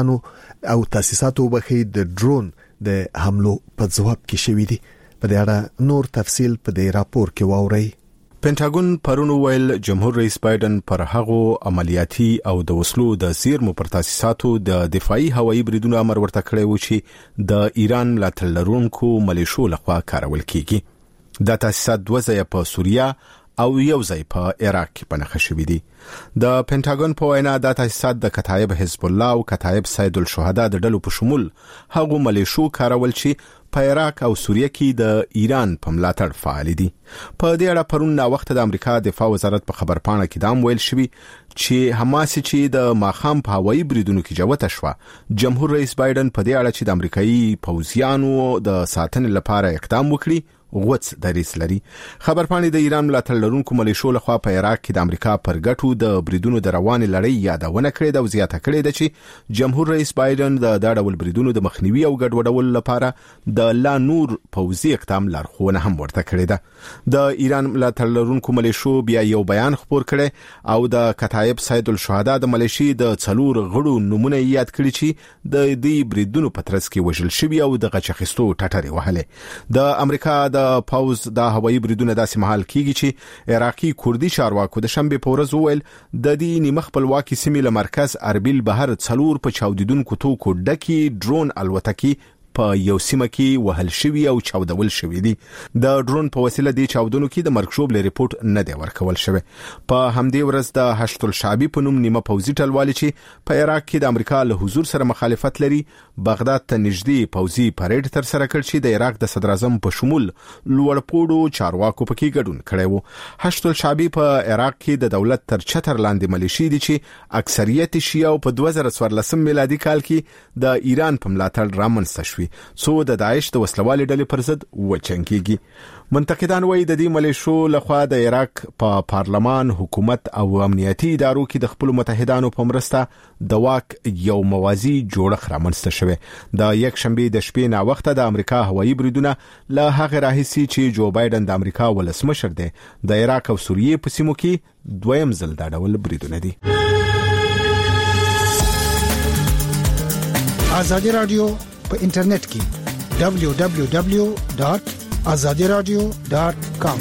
S1: تاسیساتو بخي د ډرون د حملو په جواب کې شوې دي په دې اړه نور تفصيل په دې راپور کې واورئ
S12: پینټاګون پرون ویل جمهور رئیس بایدن پر هغو عملیاتي او د وسلو د زیرمو پر تاسیساتو د دفاعي هوایي بریدونو امر ورته کړی و چې د ایران ملاتړ لرونکو ملیشو لخوا کارول کیږي دا تاسیسات دوزه په سوریه او یو ځای په عراق کې پنهخه شوې دي د پینټاګون په وینا د تاسیسات د کتایب حزب الله او کتایب سید الشهدا د ډلو په شمول هغه ملیشو کارول چې په عراق او سوریه کې د ایران په ملاتړ فعال دي په دې اړه پرون نا وخت د امریکا دفاع وزارت په خبرپاڼه کې دام ویل شوی چې حماس چې د ماخام په هوایي بریدونو کې جوته شو جمهور رئیس بایدن په دې اړه چې د امریکایي پوځیانو د ساتنې لپاره اقدام وکړي غوڅ دریس لري خبرپاڼې د ایران ملاتړ لرونکو ملیشو لخوا په عراق کې د امریکا پر ګټو د بریدونو د روانې لړۍ یادونه کړې ده او زیاته کړې ده چې جمهور رئیس بایدن د ډول بریدونو د مخنیوي او ګډوډولو لپاره د لا نور پوځي اقدام لارښوونه هم ورته کړې ده د ایران ملاتړ لرونکو ملیشو بیا یو بیان خپور کړي او د کتایب سید الشهدا د ملیشي د څلور غړو نمونه یاد کړي چې د دې بریدونو په ترڅ کې وژل شوي او د غچخستو ټټري وهله د امریکا د پاوز د هوایي بریدونه داسې مهال کیږي چې عراقي کوردي چارواکو د شنبه په ورځ ویل د دې نیمه خپلواکي سیمې له مرکز اربیل بهر څلور په چاودیدونکو توکو ډکی ډرون الوتکې په یو سیمه کې وهل شوی او چاودول شوی دي. د ډرون په وسیله د چاودنو کې د مرګ له ریپورت نه دی ورکول شوی. په همدې ورځ د هشت الشعبي په نوم نیمه پوځي ټلوالي چې په عراق کې د امریکا له حضور سره مخالفت لري بغداد ته نږدې پوځي پریډ تر سره کړ چې د عراق د صدر اعظم په شمول لوړپوړو چارواکو پکې ګډون کړی وو. هشت الشعبي په عراق کې د دولت تر چتر لاندې ملیشي دي چې اکثریت شیعه او په 2014 میلادي کال کې د ایران په ملاتړ رامنځته شوي څو د داعش د وسلوالې ډلې پر ضد وجنګيږي. منتقدان وایي د دې ملیشو لخوا د عراق په پارلمان، حکومت او امنیتي ادارو کې د خپل متحدانو په مرسته د واک یو موازی جوړښت رامنځته شوی. د یک شنبه د شپې نا وخت د امریکا هوایي بریدونه له هغه راهیسي چې جو بایدن د امریکا ولسمشر دی د عراق او سوریې په سیمو کې دویم ځل دا ډول بریدونه دي.
S3: آزادی رادیو په انټرنیټ کې www.azadiradio.com.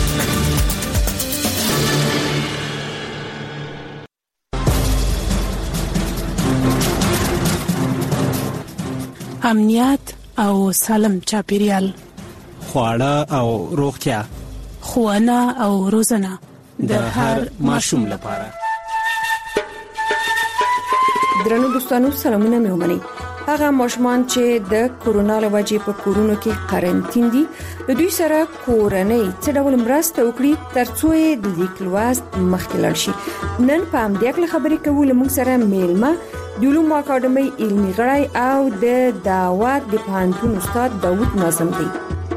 S9: امنیت او سالم چاپیریال،
S13: خواړه او روغتیا،
S9: ښوونه او روزنه
S13: د هر ماشوم لپاره.
S14: درنو دوستانو سلامونه مې ومنئ. هغه ماشومان چې د کورونا له وجې په کورونو کې قرنټین دي د دوی سره کورنۍ څه ډول مرسته وکړي ترڅو د لیک لوست مخکې لاړ شي. نن په همدې اړه خبرې کوو. موږ سره میلمه د علومو اکاډمۍ علمي غړی او د دعوت د پوهنتون استاد داوود ناظم دی.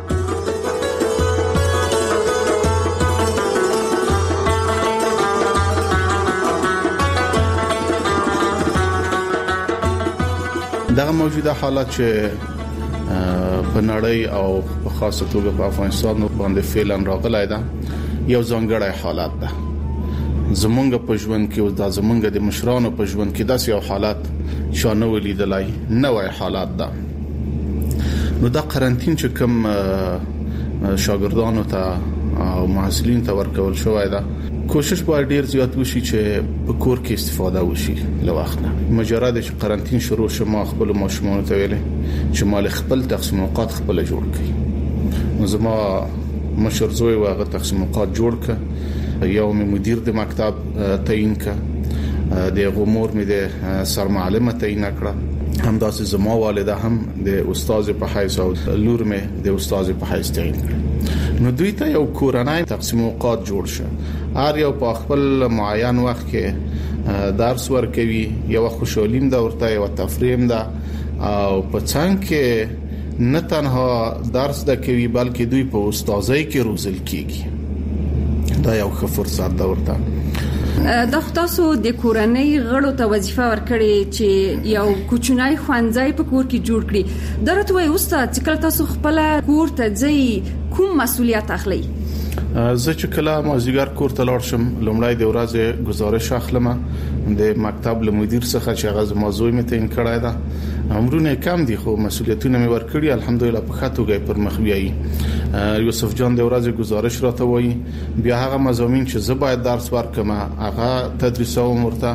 S15: دغه موجوده حالات چې په نړۍ او په خاصه توګه په افغانستان باندې فعلا راغلی ده یو ځانګړی حالت ده. زمونږ په ژوند کې او د زمونږ د مشرانو په ژوند کې داسې یو حالت شانه ولیدلای نوې حالت ده. نو دا قرنټین چې کوم شاګردانو ته او محصلین ته ورکول شوی ده کوشش باید ډیر زیات وشي چې په کور کې استفاده وشي له وخت نه. مجرد چې قرنټین شروع شمه خپل ماشومان ته ویلې چې مال خپل تقسیم اوقات خپل جوړ کړي. نو زما مشر زوی واغه تقسیم اوقات جوړ ک، یو مدیر د مکتب تعیین ک، د غمور مې د سرمعلمه تعیین کړه، همداسې زما والده هم د استاد په حیث او لور مې د استاد په حیث تعیین کړه. نو دوی ته یو کورنۍ تقسیم اوقات جوړ شه. هر یو په خپل معین وخت کې درس ورکوي، یو خوشالیم ده ورته یو تفریم ده او په څنګه کې نه تنها درس ده کوي بلکې دوی په استادۍ کې روزل کیږي. دا یو ښه فرصت ده ورته.
S14: د تاسو د کورنۍ غړو ته وظیفه ورکړي چې یو کوچنی خوانځای په کور کې جوړ کړي. درته وای استاد چې کله تاسو خپل کور ته ځئ کوم مسؤلیت اخلي؟
S15: زه چې کله مازیګر کور ته لاړ شم لومړی د ورځې گزارش اخلم د مکتب له مدیر څخه چې هغه موضوع مې تعین کړی ده. امرونه کم دي خو مسؤلیتونه مې ورکړي الحمدلله په خاطر غي پر مخ بیاي. یوسف جان د ورځې گزارش راته وایي، بیا هغه مضامین چې زه باید درس ورکم هغه تدریسوم ورته.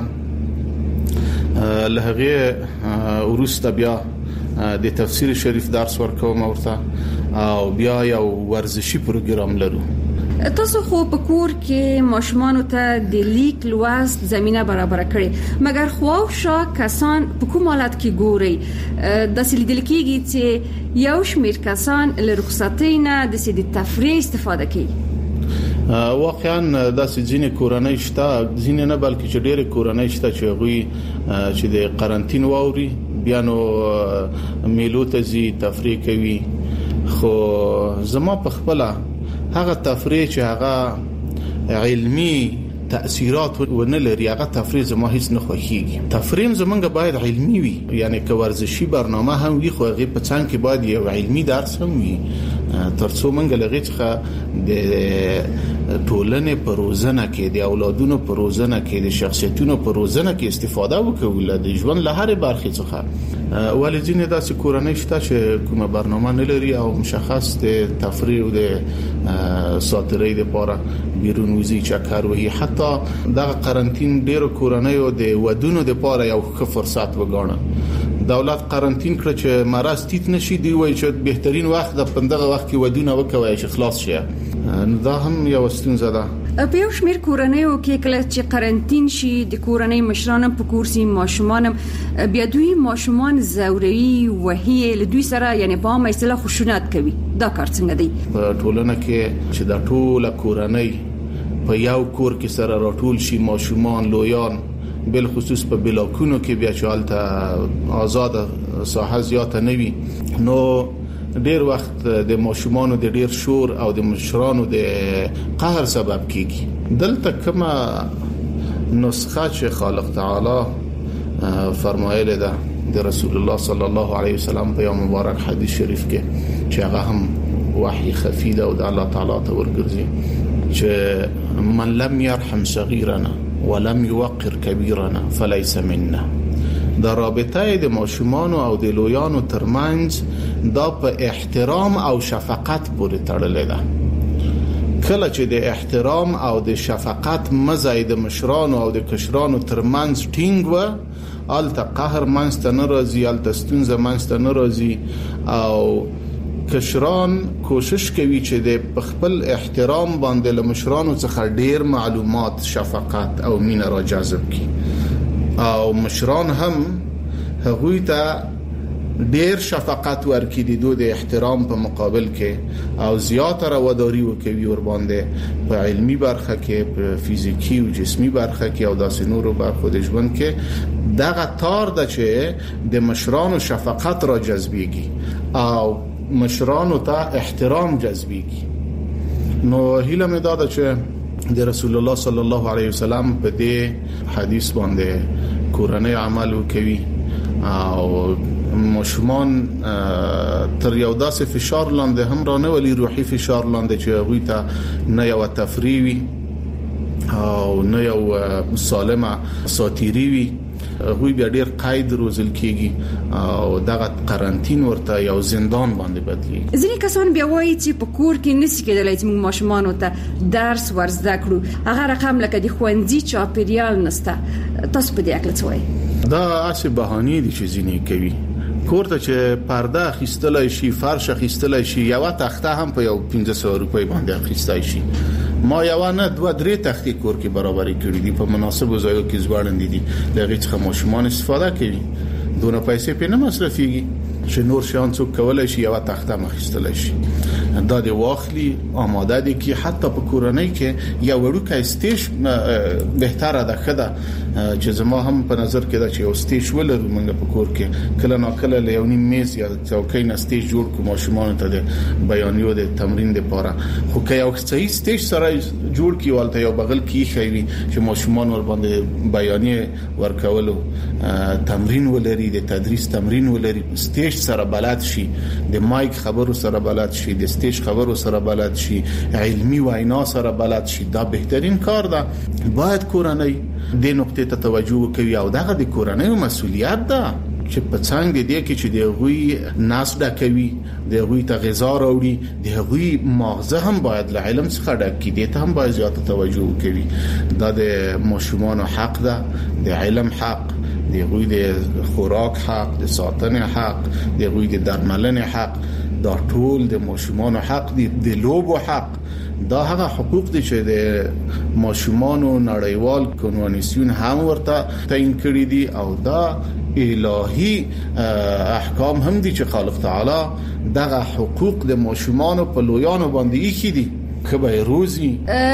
S15: لهغه ورسته بیا د تفسیر شریف درس ورکوم ورته او بیا یو ورزشي پروګرام لرو.
S14: تاسو خو په کور کې ماشومان ته د لیک لوست زمينه برابر کړي، مګر خواوشا کسان په کوم حالت کې ګوري د سلیدل کېږي چې یو شمیر کسان له رخصتۍ نه د تفریح استفاده کوي.
S15: واقعا داسې ځینې کورنۍ شته، ځینې نه بلکې چې ډېر کورنۍ شته چې غوي چې د قرنټین واوري بیا نو میلو ته زی تفریح کوي. خو زما په خپل هغه تفریح چې هغه علمی تأثیرات ونه لري هغه تفریح زما هیڅ نه خوښیږي. تفریح زمونږ باید علمی وي، یعنی که ورزشي برنامه هم وي خو هغه په څنګ کې باید یو علمی درس هم وي ترڅو موږ لږه څخه د ټولنې په روزنه کې د اولادونو په روزنه کې د شخصیتونو په روزنه کې استفاده وکړو د ژوند له هرې برخې څخه. والدین داسې کورنۍ شته چې کومه برنامه نه لري او مشخص د تفریح او د ساترۍ لپاره بیرون وزي چکر وهي. حتی دغه قرنټین ډیرو کورنۍ او د ودونو لپاره یو ښه فرصت وګڼه. دولت قرنطین کړ چې مرض تیت نشي دی وای چې بهترین وخت د پندغه وخت کې ودونه وکوي چې خلاص شي. دا هم یو ستونزه ده.
S14: په یو شمېر کورنیو کې کله چې قرنطین شي د کورنۍ مشران په کورسي ماشومان بیا دوی ماشومان زوري وهي له دوی سره یعنی په عامه اصطلاح خشونت کوي. دا کار څنګه دی؟ په
S15: ټولنه کې چې د ټوله کورنۍ په یو کور کې سره راټول شي ماشومان لویان بل خصوص په بلاکونو کې بیا چالت آزاد ساحه زیاته نوي نو ډیر وخت د ماشومانو د ډیر شور او د مشرانو د قهر سبب کیږي. دلته کومه نسخه چې خالق تعالی فرمایله ده د رسول الله صلی الله علیه وسلم په یو مبارک حدیث شریف کې چې هغه هم وحی خفی ده او د الله تعالی ته ورګرځي چې من لم يرحم صغيرنا ولم يوقر كبيرنا فليس منا. دا رابطه د ماشومان او د لویانو ترمنځ دا په احترام او شفقت پورې تړلې ده. کله چې د احترام او د شفقت مزاید مشران او د کشرانو ترمنځ ټینګ و الته قهر منځ ته نه راځي، الته ستونزه منځ ته نه راځي او کشران کوشش کوي چې د خپل احترام باندې له مشرانو څخه ډیر معلومات، شفقت او مینه را جذب کړي او مشران هم هغوی ته ډیر شفقت ورکړي د احترام په مقابل کې او زیاته رواداری وکوي ور باندې په علمي برخه کې، په فزیکی او جسمي برخه کې او داسې نورو برخو د ژوند کې دغه تار ده چې د مشرانو شفقت را جذبيږي او مشرانو ته احترام جذبيږي. نو هیله مې دا ده چې د رسول الله صلی الله علیه وسلم په دې حدیث باندې کورنۍ عمل وکوي او مشمان تر یو داسې فشار لاندې هم رانه ولی روحي فشار لاندې چې هغه ته نه یو تفریوي او نه یو سالمه ساتيري وي، هغه بیا ډیر قید روزل کیږي او دغه قرنطین ورته یو زندان باندې بدلی.
S14: ځینې کسان بیا وایي چې په کور کې نسی کېدلای چې موږ ماشومان ته درس ورزده کړو، هغه رقم لکه د خوندې چاپیریال نسته. تاسو په دې اړه څه وایي؟
S15: دا اسی بهانه دي چې ځینې کوي. کور ته چې پرده خيستلای شي، فرش خيستلای شي، یو تخته هم په یو 1500 روپۍ باندې خيستای شي. ما یو نه 2-3 تختې کور کې برابرې کړې دي په مناسبو ځایو کې ځوړندې دي. دغه څخه ماشومان استفاده کوي. دونه پیسې په نه مصرفيږي چې نور شان څوک کولای شي یو تخته مخستلای شي. دا د واخلي آماده دي کې حتی په کورنۍ کې یو وړوکی سټیج بهتره ده خدا چې زما هم په نظر کې دا چې یو سټیج ولرو موږ په کور کې کله نو کله له یو نیم میز یا څوکۍ نه سټیج جوړ کوم ماشومان ته د بیانیو د تمرین لپاره. خو که یو صحیح سټیج سره جوړ کی ولته یو بغل کې خوي چې ماشومان ور باندې بیانیه ورکولو تمرین ولري، د تدریس تمرین ولري، سټیج سره بلد شي، د مایک خبرو سره بلد شي، د سټیج خبرو سره بلد شي، علمي وینا سره بلد شي. دا بهترین کار ده. باید کورنۍ د نقطې ته توجه وکړي او دغه د کورنۍ مسؤلیت ده چې په څنګه دی کې چې د غوي ناس ډکوي، د غوي ته غذا راوړي، د غوي مغزه هم باید له علم څخه ډک کړي، ته هم باید زیاته توجه وکړي. دا د ماشومان حق ده، د علم حق، د غوي د خوراک حق، د ساتنې حق، د غوي د درملنې حق، دا ټول د ماشومان حق دي، د لوبو حق. دا هغه حقوق دي چې د ماشومان نړیوال کنوانسیون هم ورته تعین کړی دي او دا الهي احکام هم دي چې خالق تعالی دغه حقوق د ماشومان په لویانو باندې ایښي دي. کبه روزي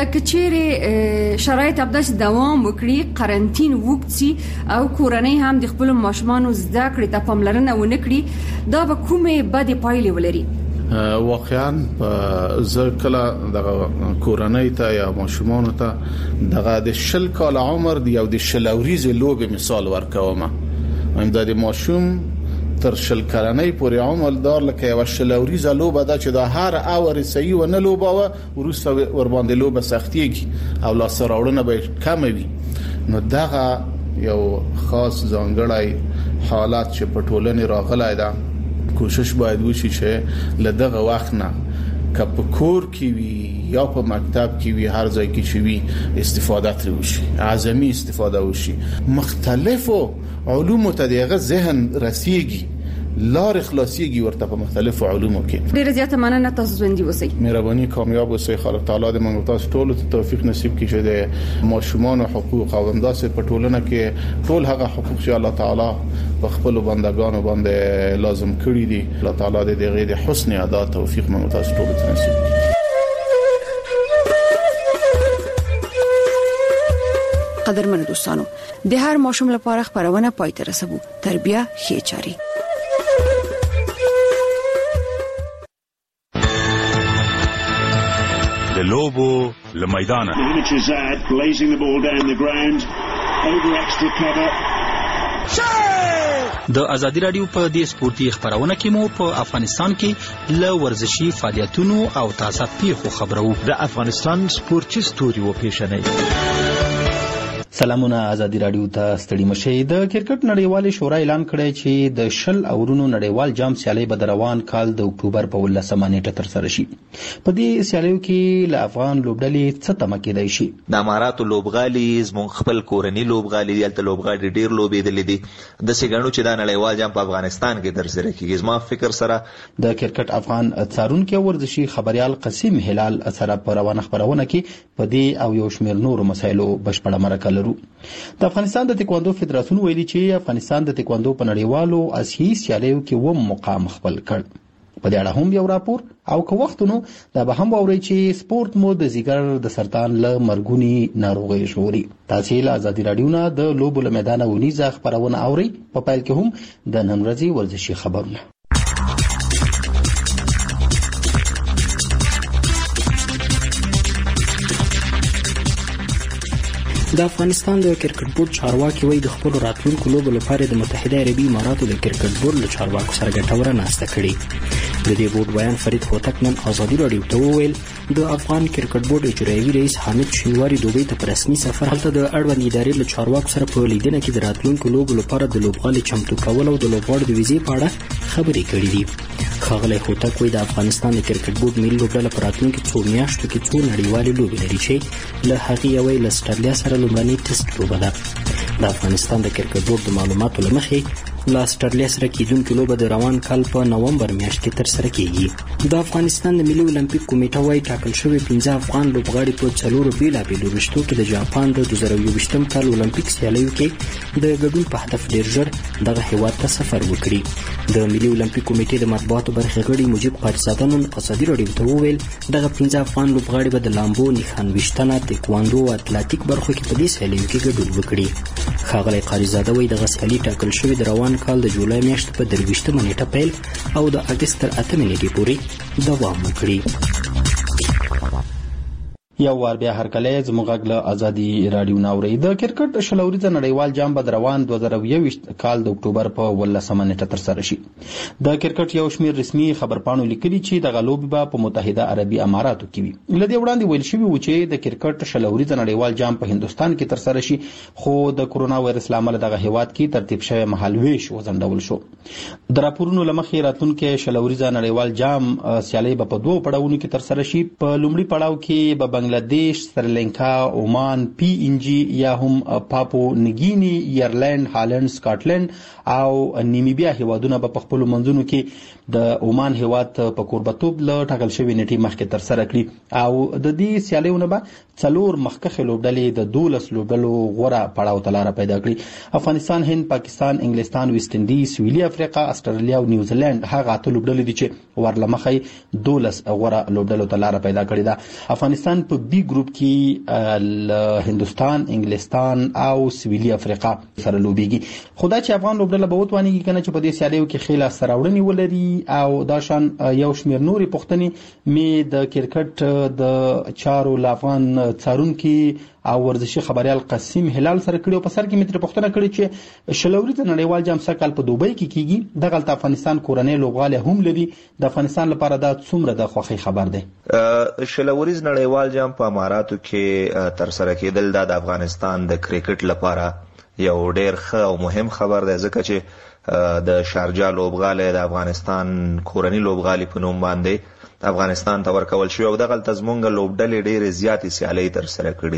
S14: کچېره شرایط ابداش دوام وکړي، قرنطین وکړي او کورنۍ هم د خپل ماشومان زده کړې ته پاملرنه ونکړي، دا به کومه بده پایلې ولري؟
S15: واقعا زه کله د کورنۍ ته یا ماشومان ته دغه د 10 کال عمر دی او د شلوريز لوب مثال ورکوم. همدا د ماشوم تر 10 کلنۍ پورې عمر دار لکه یو شلوريز لوب دا چې د هر اور صحیح و نه لوبه ورسته ور باندې لوب سختيږي او لا سراوړنه به کم وي. نو دغه یو خاص ځانګړی حالات چې په ټولنه راغلای ده. کوشش باید وشي چې لدغه وخت نه که په کور کې وي یا په مکتب کې وي، هر ځای کې شي استفاده تر وشي، اعظمي استفاده وشي. مختلفو علومو ته دغه ذهن رسیږي لار خلاصيږي ورته په مختلفو علومو کې.
S14: ډیره زیاته مننه، تاسو ژوندۍ اوسئ.
S15: مهرباني، کامیاب اوسئ. خالق تعالی دې موږ تاسو ټول ته توفیق نصیب کړي چې د ماشومان او حقوق او همداسې په ټولنه کې ټول هغه حقوق چې الله تعالی په خپل بندگانو باندې لازم کړی دي، الله تعالی دې دغه د حسن ادا توفیق موږ تاسو ټول ته نصیب کړي.
S14: قدرمن دوستانو، د هر ماشوم لپاره خبرونه پای ته رسوو. تربیه ښه چاري.
S10: د لوبو لمیدانه
S23: د ازادي رادیو په دې سپورتي خبرونه کې مو په افغانستان کې ل ورزشي فعالیتونو او تازه پیښو خبرو.
S16: د افغانستان سپورتي ستوري و پیښنې.
S23: سلامونه، ازادي رادیو ته ستړي مشئ. د کرکټ نړیوالې شورا اعلان کړی چې د 10 اورونو نړیوال جام سیالي به د روان کال د اکتوبر په 18 نیټه ترسره شي. په دې سیالیو کې له افغان لوبډلې څه تمه کېدای شي؟
S17: د اماراتو لوبغالي زموږ خپل کورني لوبغالي دلته لوبغالي ډیر لوبېدلې دي. د سګڼو چې دا نړیوال جام په افغانستان کې ترسره کیږي، زما فکر سره
S23: د کرکټ افغان څارونکي ورزشي خبريال قاسم هلال سره په روانه خبرونه کې په دې او یو شمېر نورو مسایلو بشپړه مرکه لرو. د افغانستان د تکواندو فدراسیون ویلي چې افغانستان د تکواندو په نړیوالو آسیایي سیالیو کې مقام خپل کړ. په دې اړه هم یو راپور او که وختونو دا به هم واوري چې سپورت مو د ځیګر د سرطان له مرګونی ناروغي ژغوري. تاسو له ازادي رادیو نه د لوبو له میدانه ونیزه خبرونه اوري. په پیل کې هم د نن ورځې ورزشي خبرونه.
S18: د افغانستان د کرکټ بورډ چارواکي وایي د خپل راتلونکو لوبو لپاره د متحده عربي اماراتو د کرکټ بورډ له چارواکو سره ګټوره ناسته کړې. د دې بورډ بیان فرید هوتک نن ازادي رادیو ته وویل د افغان کرکټ بورډ اجرایوي رئیس حامد شینواری دوبۍ ته په رسمي سفر هلته د اړوند ادارې له چارواکو سره په لیدنه کې د راتلونکو لوبو لپاره د لوبغالي چمتو کول او د لوبغاړو د ویزې په اړه خبرې کړې دي. ښاغلی هوتک وایي د افغانستان د کرکټ بورډ ملي لوبډله په راتلونکو 2 میاشتو کې 2 نړیوالې لوبې لري چې له هغې یوه له اسټرالیا سره لومړنۍ ټیسټ لوبه ده. د افغانستان د کرکټ بورډ د معلوماتو له مخې له اسټرالیا سره کېدونکې لوبه د روان کال په نومبر میاشت کې ترسره کیږي. د افغانستان د ملي اولمپیک کمیټه وايي ټاکل شوي 15 افغان لوبغاړي په 4 بیلابېلو رشتو کې د جاپان د 2021 کال اولمپیک سیالیو کې د ګډون په هدف ډېر ژر دغه هیواد ته سفر وکړي. د ملي اولمپیک کمیټې د مطبوعاتو برخې غړي مجيب قاریزاده نن ازادي رادیو ته وویل دغه 15 افغان لوبغاړي به د لامبو، نښان ویشتنه، تکواندو او اتلټیک برخو کې په دې سیالیو کې ګډون وکړي. ښاغلی قاریزاده وایي دغه سیالي ټاکل شوې د روان کال د جولای میاشتې په 23 نیټه پیل او د اګست تر 8 نیټې پورې دوام وکړي.
S23: یو وار بیا هرکلی زموږ له ازادي رادیو ناوري. د کرکټ شلوريزه نړیوال جام به روان 2021 کال د اکتوبر په 18 نیټه ترسره شي. د کرکټ یو شمېر رسمي خبرپاڼو لیکلي چې د غلوب په متحده عربي اماراتو کې وي. لدې وړاندې ویل شوی و چې د کرکټ شلوريزه نړیوال جام په هندستان کې ترسره شي، خو د کورونا وایرس لامل دغه هیواد کې ترتیب شوی مهالويش وزندول شو. د راپورونو لمخې راتلونکي شلوريزه نړیوال جام سیالي په 2 پړاوونو کې ترسره شي. په لومړي پړاو کې به بنگلاديش، سریلانکا، عمان، پی ان جی یا هم پاپو نگینی، ایرلند، هالند، سکاټلند او نیمیبیا هیوادونه په خپل منځونو کې د عمان هیواد په قربتوب له ټاکل شوی نیټې مخکې ترسره کړي او د دې سیالیونه به 4 مخکخه لوبډلې د 12 لوبډلو غوړه پړاو ته لار پیدا کړي. افغانستان، هند، پاکستان، انګلستان، ویسټ انډیز، سویلي افریقا، استرالیا او نیوزیلند هغه 8 لوبډلې دي چې ورلمخې 12 غوړه لوبډلو ته لار پیدا کړې ده. افغانستان په بی ګروپ کې هندستان، انګلستان او سویلي افریقا سره لوبيږي. خدای چې افغان لوبډله به وتوانیږي کنه چې په دې سیالیو کې خېلا سراوړنی ولري او دا شان یو شمېر نوري پښتني می د کرکټ د چارو لافغان څارونکي او ورزشي خبريال قاسم هلال سره کړي او په سر کې متر پښتنه کړي چې شلوريزه نړیوال جام سکهال په دوبۍ کې کیږي. دغه افغانستان کورنۍ لوبغالی هم لري. د افغانستان لپاره دا څومره د خوخي خبر دی؟
S17: شلوريز نړیوال جام په اماراتو کې ترسره کېدل د افغانستان د کرکټ لپاره یو ډېر ښه او مهم خبر دی، ځکه چې د شارجه لوبغالی د افغانستان کورنۍ لوبغالی په نوم باندې افغانستان ته ورکول شوی او دغه تزمونګ لوبډلې ډېرې زیاتې سیالۍ ترسره کړې دي.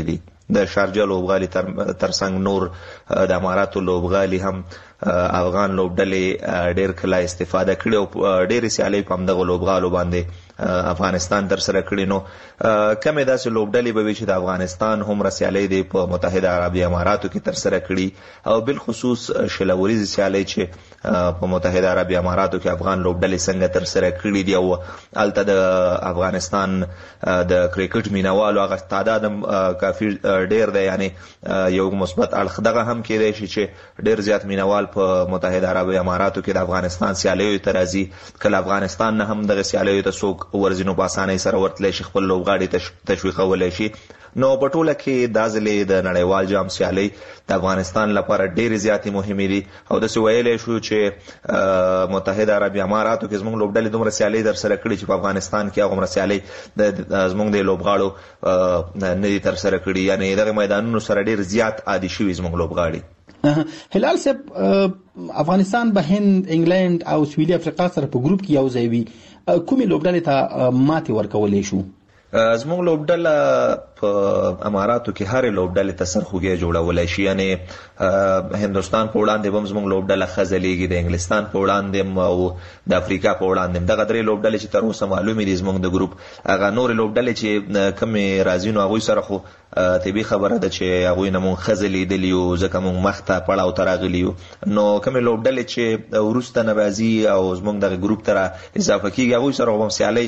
S17: د شارجه لوبغالي ترڅنګ نور د اماراتو لوبغالي هم افغان لوبډلې ډېر کله استفاده کړې او ډېرې سیالۍ په همدغه لوبغالو باندې افغانستان ترسره کړي. نو کمې داسې لوبډلې به وي چې د افغانستان هومره سیالۍ دی په متحده عربي اماراتو کې ترسره کړي او بالخصوص شل ورځې سیالۍ چې په متحده عربي اماراتو کې افغان لوبډلې څنګه ترسره کړي دي او هلته د افغانستان د کرکټ مینوالو هغه تعداد کافي ډېر دی، یعنی یو مثبت اړخ دغه هم کېدای شي چې ډېر زیات مینوال په متحده عربي اماراتو کې د افغانستان سیالیو ته راځي. کله افغانستان نه هم دغه سیالیو ته څوک ورځي نو په اسانۍ سره ورتلی شي، خپل لوبغاړي تشویقولی شي. نو په ټوله کې دا ځلې د نړیوال جام سیالۍ د افغانستان لپاره ډېرې زیاتې مهمې دي او داسې ویلی شو چې متحده عربي اماراتو کې زموږ لوبډلې دومره سیالۍ ترسره کړي چې په افغانستان کې هغومره سیالۍ زموږ د لوبغاړو نه دي ترسره کړي، یعنې دغه میدانونو سره ډېر زیات عادي شوي زموږ لوبغاړي.
S23: هلال صاحب، افغانستان به هند، انګلند او سویلي افریقا سره په ګروپ کې یو ځای وي، کومې لوبډلې ته ماتې ورکولی شو؟
S17: زموږ لوبډله په اماراتو کې هرې لوبډلې ته سرخوږی جوړولی شي، یعنې هندوستان په وړاندې به هم زموږ لوبډله ښه ځلیږي، د انګلستان په وړاندې هم او د افریقا په وړاندې هم. دغه درې لوبډلې چې تر اوسه معلومې دي زموږ د ګروپ، هغه نورې لوبډلې چې کومې راځي نو هغوی سره خو طبیعي خبره ده چې هغوی نه مونږ ښه ځلیدلي یو، ځکه مونږ مخ ته پړاو ته راغلي یو. نو کومې لوبډلې چې وروسته نه راځي او زموږ دغه ګروپ ته را اضافه کېږي هغوی سره به هم سیالۍ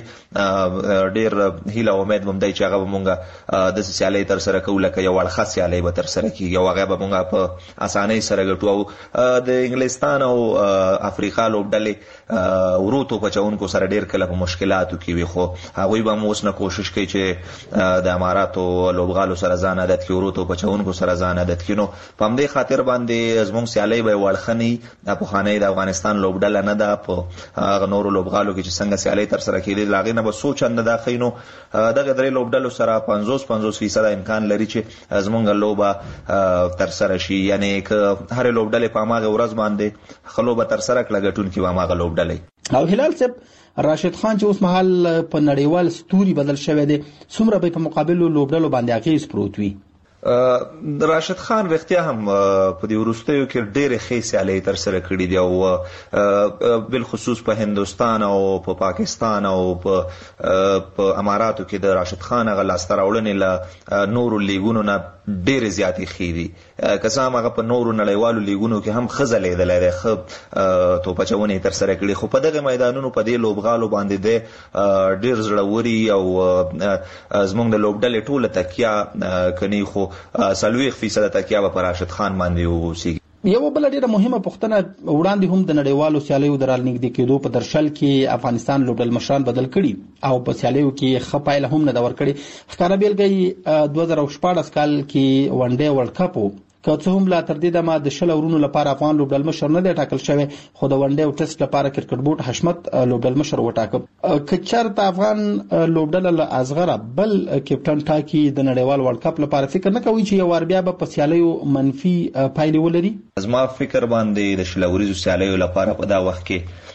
S17: ډېر هیله او امید به هم دی چې هغه به مونږ داسې سیالۍ ترسره کوو لکه یو اړخه سیالۍ به ترسره کېږي او هغه به مونږ په اسانۍ سره ګټو. او د انګلستان او افریقا لوبډلې ورو توپ اچوونکو سره ډېر کله په مشکلاتو کې وي، خو هغوی به هم اوس نه کوشش کوي چې د اماراتو لوبغالو سره ځان عادت کړي، ورو توپ اچوونکو سره ځان عادت کړي. نو په همدې خاطر باندې زموږ سیالۍ به یو اړخه نه وي. پخوانۍ د افغانستان لوبډله نه ده، په هغه نورو لوبغالو کې چې څنګه سیالۍ ترسره کېدې د هغې نه به څو چنده دا ښیي. نو دغه درې لوبډلو سره 50-50% امکان لري چې زموږ لوبه ترسره شي، یعنې که هرې لوبډلې په هماغه ورځ باندې ښه لوبه ترسره کړه ګټونکي به هماغه لوبډلې.
S23: او هلال صاحب، راشد خان چې اوس مهال په نړیوال ستوري بدل شوی دی، څومره به په مقابلو لوبډلو باندې اغیز پروت وي؟
S17: راشد خان رښتیا هم په دې وروستیو کې ډېرې ښې سیالۍ ترسره کړي دي او بالخصوص په هندوستان او په پاکستان او په اماراتو کې د راشد خان هغه لاسته راوړنې له نورو لیګونو نه ډېرې زیاتې ښې دي. که څه هم هغه په نورو نړیوالو لیګونو کې هم ښه ځلیدلی دی، ښه توپ اچونې یې ترسره کړي، خو په دغه میدانونو په دې لوبغالو باندې دی ډېر زړوري او زموږ د لوبډلې ټوله تکیه کني، خو 40% تکیه به په راشد خان باندې واوسېږي.
S23: یو بل ډیره مهمه پوښتنه وړاندې هم د نړیوالو سیالیو د رالنږدې کېدو په درشل کې افغانستان لوبډل مشران بدل کړي او په سیالیو کې ښه پایله هم نه ده ورکړې. ښکاره بیلګه یې 2014 کال کې ون ډے ورلډ کپ و، که څه هم لا تر دې دمه د 10 ورونو لپاره افغان لوبډل مشر نه دی ټاکل شوی، خو د ون ډے او ټیسټ لپاره کرکټ بورډ حشمت لوبډل مشر وټاکه. که چېرته افغان لوبډله له اصغره بل کپټن ټاکي د نړیوال ورلډ کپ لپاره فکر نه کوي چې یو وار بیا به په سیالیو منفي پایلې ولري؟
S17: زما فکر باندې د 10 ورځو سیالیو لپاره په دا وخت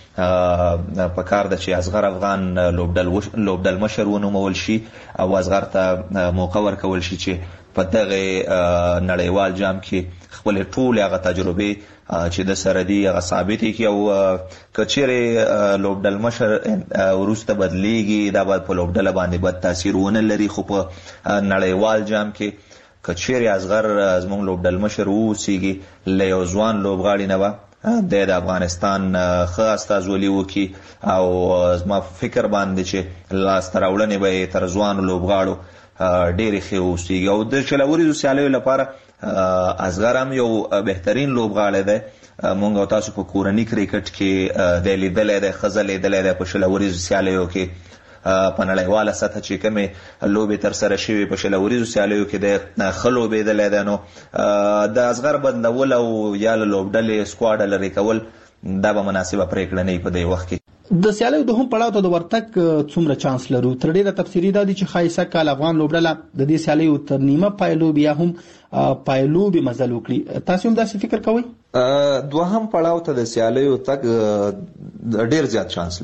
S17: کې په کار ده چې اصغر افغان لوبډل مشر ونومول شي او اصغر ته موقع ورکول شي چې په دغه نړیوال جام کې خپل ټول هغه تجربه چې د سره دی هغه ثابتې کړي او کچېرې لوبډل مشر وروسته بدلیږي دا به په لوبډله باندې بد تاثیر ونه لري، خو په نړیوال جام کې کچېرې اصغر زموږ لوبډل مشر واوسېږي له یو ځوان لوبغاړي نه به د افغانستان ښه استازولي وکړي او زما فکر باندې چې لاسته راوړنې به تر ځوانو لوبغاړو ډېرې ښې واوسېږي. او د 10 ورځو سیالیو لپاره اصغر هم یو بهترین لوبغاړی دی. مونږ او تاسو په کورني کرکټ کې دی لیدلی دی، ښه ځلیدلی دی په 10 ورځو سیالیو کې. په نړیواله سطح چې کومې لوبې ترسره شوي په 10 ورځو سیالیو کې دی ښه لوبېدلی دی. نو د اصغر بدلول او یا له لوبډلې سکواډه لرې کول دا به مناسبه پرېکړه نه وي په دې وخت کې.
S23: د سیالیو د هم پړاو ته د ورتک څومره چانس لرو؟ تر ډیره تفصیلي دا دي چې خایسه کال افغان لوبډله د دې سیالیو تر نیمه پایلوب یا هم پایلوب مزل وکړي. تاسو هم داسې فکر کوئ؟
S17: دوهم پړاو ته د سیالیو تک ډیر زیات چانس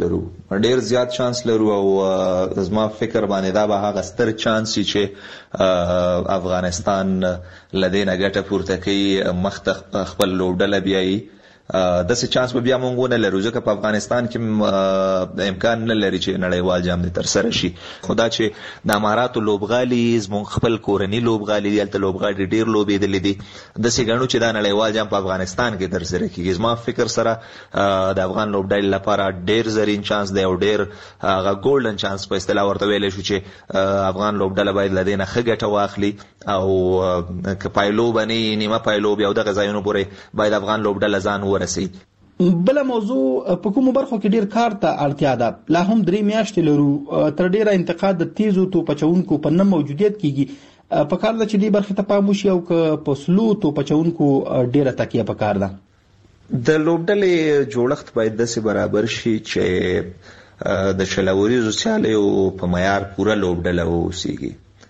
S17: لرو او زما فکر باندې دا به هغه ستر چانس چې افغانستان لدینه ګټه پورته کوي مخته خپل لوبډله بیایي. داسې چانس به بیا مونږ نه لرو ځکه په افغانستان کې امکان نه لري چې نړیوال جام تر سره شي. خدا چې د اماراتو لوبغالي زموږ خپل کورني لوبغالي دي، هلته لوبغاړي ډیر لوبېدلي دي، داسې ګڼو چې دا نړیوال جام په افغانستان کې تر سره کیږي. زما فکر سره د افغان لوبډلې لپاره ډیر زرین چانس دی او ډیر هغه ګولډن چانس په اصطلاح ورته ویلی شو چې افغان لوبډله باید له دې نه ښه ګټه واخلي او که پایلوب نه نیمه پایلوب یا دغه ځایونو پورې باید افغان لوبډله ځان ورسي.
S23: بل موضوع په کومو برخو کې ډیر کار ته اړتیا ده؟ لا هم 3 میاشتې لرو، تر ډیره انتقاد د تیزو توپچونکو په نه موجودیت کیږي. په کار ده چې دې برخې ته پام وشي او که په سلو توپچونکو ډیره تکیه په کار ده.
S17: د لوبډلې جوړښت باید داسې برابر شي چې د شلوریزو سیالیو په معیار پوره لوبډله واوسیږي.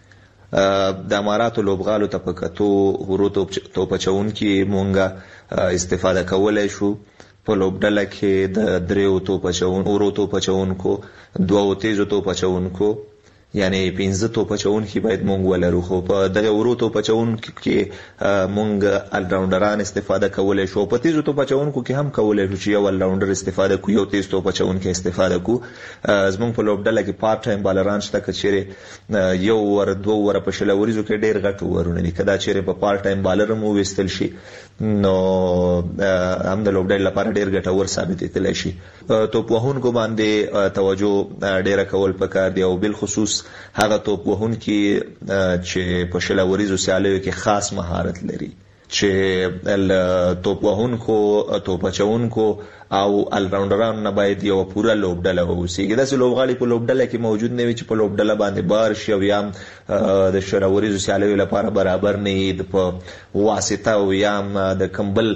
S17: د اماراتو لوبغالو ته په کتو ورو توپچونکي مونږه استفاده کولای شو. په لوبډله کې د 3 ورو توپچونکو، 2 تیزو توپچونکو یعنی 15 توپچونکي باید مونږ ولرو. خو په دغه ورو توپچونکو کې مونږ الراونډران استفاده کولای شو. په تیزو توپچونکو کې هم کولای شو چې یو الراونډر استفاده کو، یو تیز توپچونکي استفاده کو. زمونږ په لوبډله کې پارت ټایم بالران شته که چیرې 1 ور 2 ور په شلوریزو کې ډیر غټ ورونه دي. کدا چیرې په پارت ټایم بالر مو وستل شي نو هم د لوبډلې لپاره ډیر ګټور ثابتېدلی شي. توپ وهونکو باندې توجه ډیره کول پکار دی او بل خصوص هغه توپ وهونکي چې په شلوریزو سیالیو کې خاص مهارت لري، چې توپ وهونکو، توپچونکو او الراونډرانو نه باید یو پوره لوبډله واوسیږي. داسې لوبغاړي په لوبډله کې موجود نه وي چې په لوبډله باندې بار شي او یا د شلوریزو سیالیو لپاره برابر نه وي په واسطه او یا د کمبل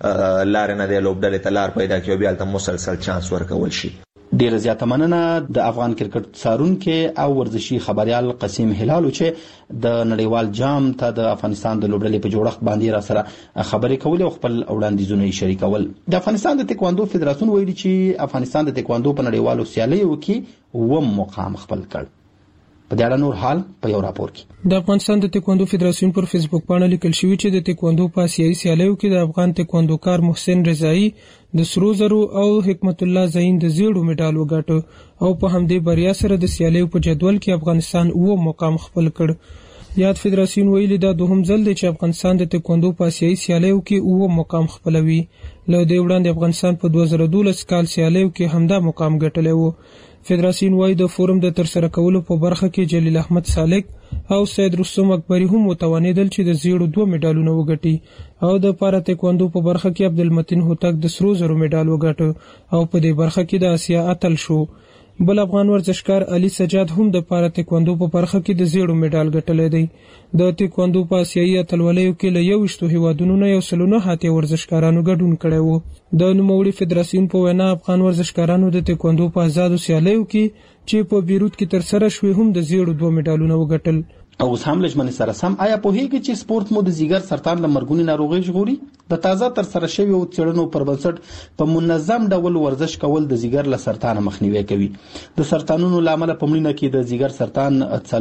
S17: لارې نه د لوبډلې ته لار پیدا کړي او بیا هلته مسلسل چانس ورکول شي.
S23: ډیره زیاته مننه د افغان کرکټ څارونکي او ورزشي خبريال قسیم هلالو چې د نړیوال جام ته د افغانستان د لوبډلې په جوړښت باندې را سره خبرې کولې او خپل وړاندیزونه یې شریکول. د افغانستان د تکواندو فدراسیون ویلي چې افغانستان د تکواندو په نړیوالو سیالیو کې 9 مقام خپل کړ. په دې اړه نور حال په یو راپور کې
S2: د افغانستان د تکواندو فدراسیون پر فیسبوک باندې لیکل شوی چې د تکواندو په آسیایي سیالیو کې د افغان تکواندوکار محسن رضایی د سرو زرو او حکمت الله زین د زیړو میډال وګاټه او په همدې بریا سره د سیالیو په جدول کې افغانستان 9 مقام خپل کړ. یاد فدراسیون ویلي دا دوهم ځل دی چې افغانستان د تکواندو په آسیایي سیالیو کې 9 مقام خپلوي. له دې وړاندې افغانستان په 2012 کال سیالیو کې همدا مقام ګټلی و. فدراسیون وايي د فورم د ترسره کولو په برخه کې جلیل احمد سالک او سید رستم اکبری هم متوانیدل چې د زیړو 2 میډالونه وګټي او د پارا تکواندو په برخه کې عبدالمتین هوتک د سرو زرو میډال وګاټه او په دې برخه کې د اسیا اتل شو. بل افغان ورزشکار علي سجاد هم د پارا تکواندو په برخه کې د زیړو میډال ګټلی دی. د تکواندو په آسیایي اتلولیو کې له 21 هیوادونو نه 109 ورزشکارانو ګډون کړی و. د نوموړي فدراسیون په وینا افغان ورزشکارانو د تکواندو په آزادو سیالیو کې چې په بیروت کې ترسره شوې هم د زیړو 2 میډالونه وګټل.
S23: او هم لجمن سره سم آیا په هیګ چې سپورت مو د زیګر سرطان له مرګونی ناروغي ژغوري؟ د تازه تر سره شوی او څېړنو پر بنسټ په منظم ډول ورزش کول د زیګر له سرطان مخنیوي کوي. د سرطانونو لامل په مړینه کې د زیګر سرطان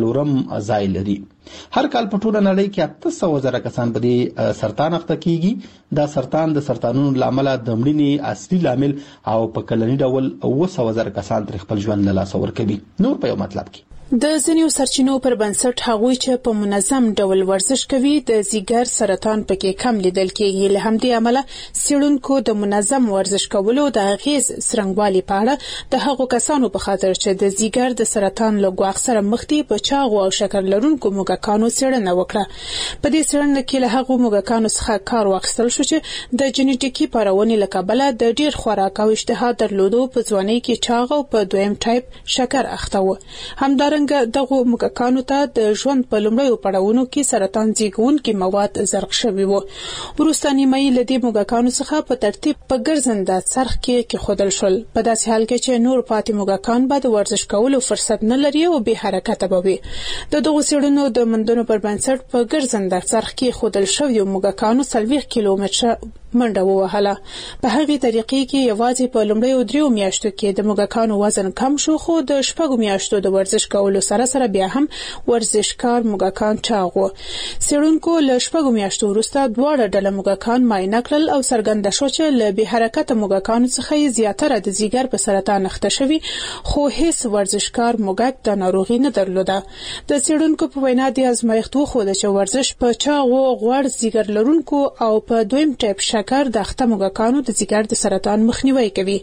S23: 4م ځای لري. هر کال په ټوله نړۍ کې 800,000 کسان په دې سرطان اخته کیږي. دا سرطان د سرطانونو لامل د مړینې اصلي لامل او په کلنی ډول 200,000 کسان تر خپل ژوند له لاسه ورکوي. نور په یو مطلب کې
S9: د ځینو سرچینو پر بنسټ هغوی چې په منظم ډول ورزش کوي د زیګر سرطان پکې کم لیدل کېږي. له همدې امله څېړونکو د منظم ورزش کولو د اغیز څرنګوالي په اړه د هغو کسانو په خاطر چې د زیګر د سرطان له ګواښ سره مخ دي په چاغو او شکر لرونکو موږکانو څېړنه وکړه. په دې څېړنه کې له هغو موږکانو څخه کار واخیستل شو چې د جنیټیکي پارونې له کبله د ډیر خوراک او اشتها درلودو په ځوانۍ کې چاغ او په دویم ټایپ شکر اخته و. همدارنګه همدارنګه دغه موږکانو ته د ژوند په لومړیو پړاوونو کې سرطان زیږونکي مواد زرق شوي وو. وروسته نیمایي له دې موږکانو څخه په ترتیب په ګرځنده څرخ کې خودل شول. په داسې حال کې چې نور پاتې موږکان به د ورزش کولو فرصت نه لري او به حرکت به وي. د دغه سیړنو د مندونو پر بنسټ په ګرځنده څرخ کې خودل شوی موږکانو 40 کیلومتره منډه ووهله. په هغه طریقې کې یوازې په لومړیو 3 میاشتو کې د موږکانو وزن کم شو، خو د 6 میاشتو د ورزش کولو سره بیا هم ورزشکار موږکان چاغو. څېړونکو له 6 میاشتو وروسته دواړه ډله موږکان معاینه کړل او څرګنده شو چې له بې حرکته موږکانو څخه زیاتره د ځیګر په سرطان اخته شوي، خو هیڅ ورزشکار موږک د ناروغي نه درلوده. د څېړونکو په وینا د ازمایښت وښوده چې ورزش په چاغو، غوړ، ځیګر لرونکو او په دویم ټیپ شکر د اخته موږکانو د ځیګر د سرطان مخنیوی کوي.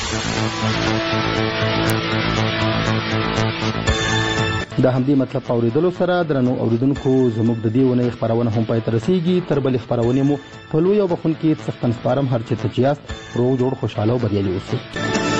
S23: د همدې مطلب اوریدلو سره درنو اوریدونکو زموږ د دې ونې خبرونه هم پای ته رسیږي. تر بلې خبرونه مو په لوی او بخون کې څښتن سپارم. هر چېرته چې یاست روغ جوړ خوشاله او بریالي اوسئ.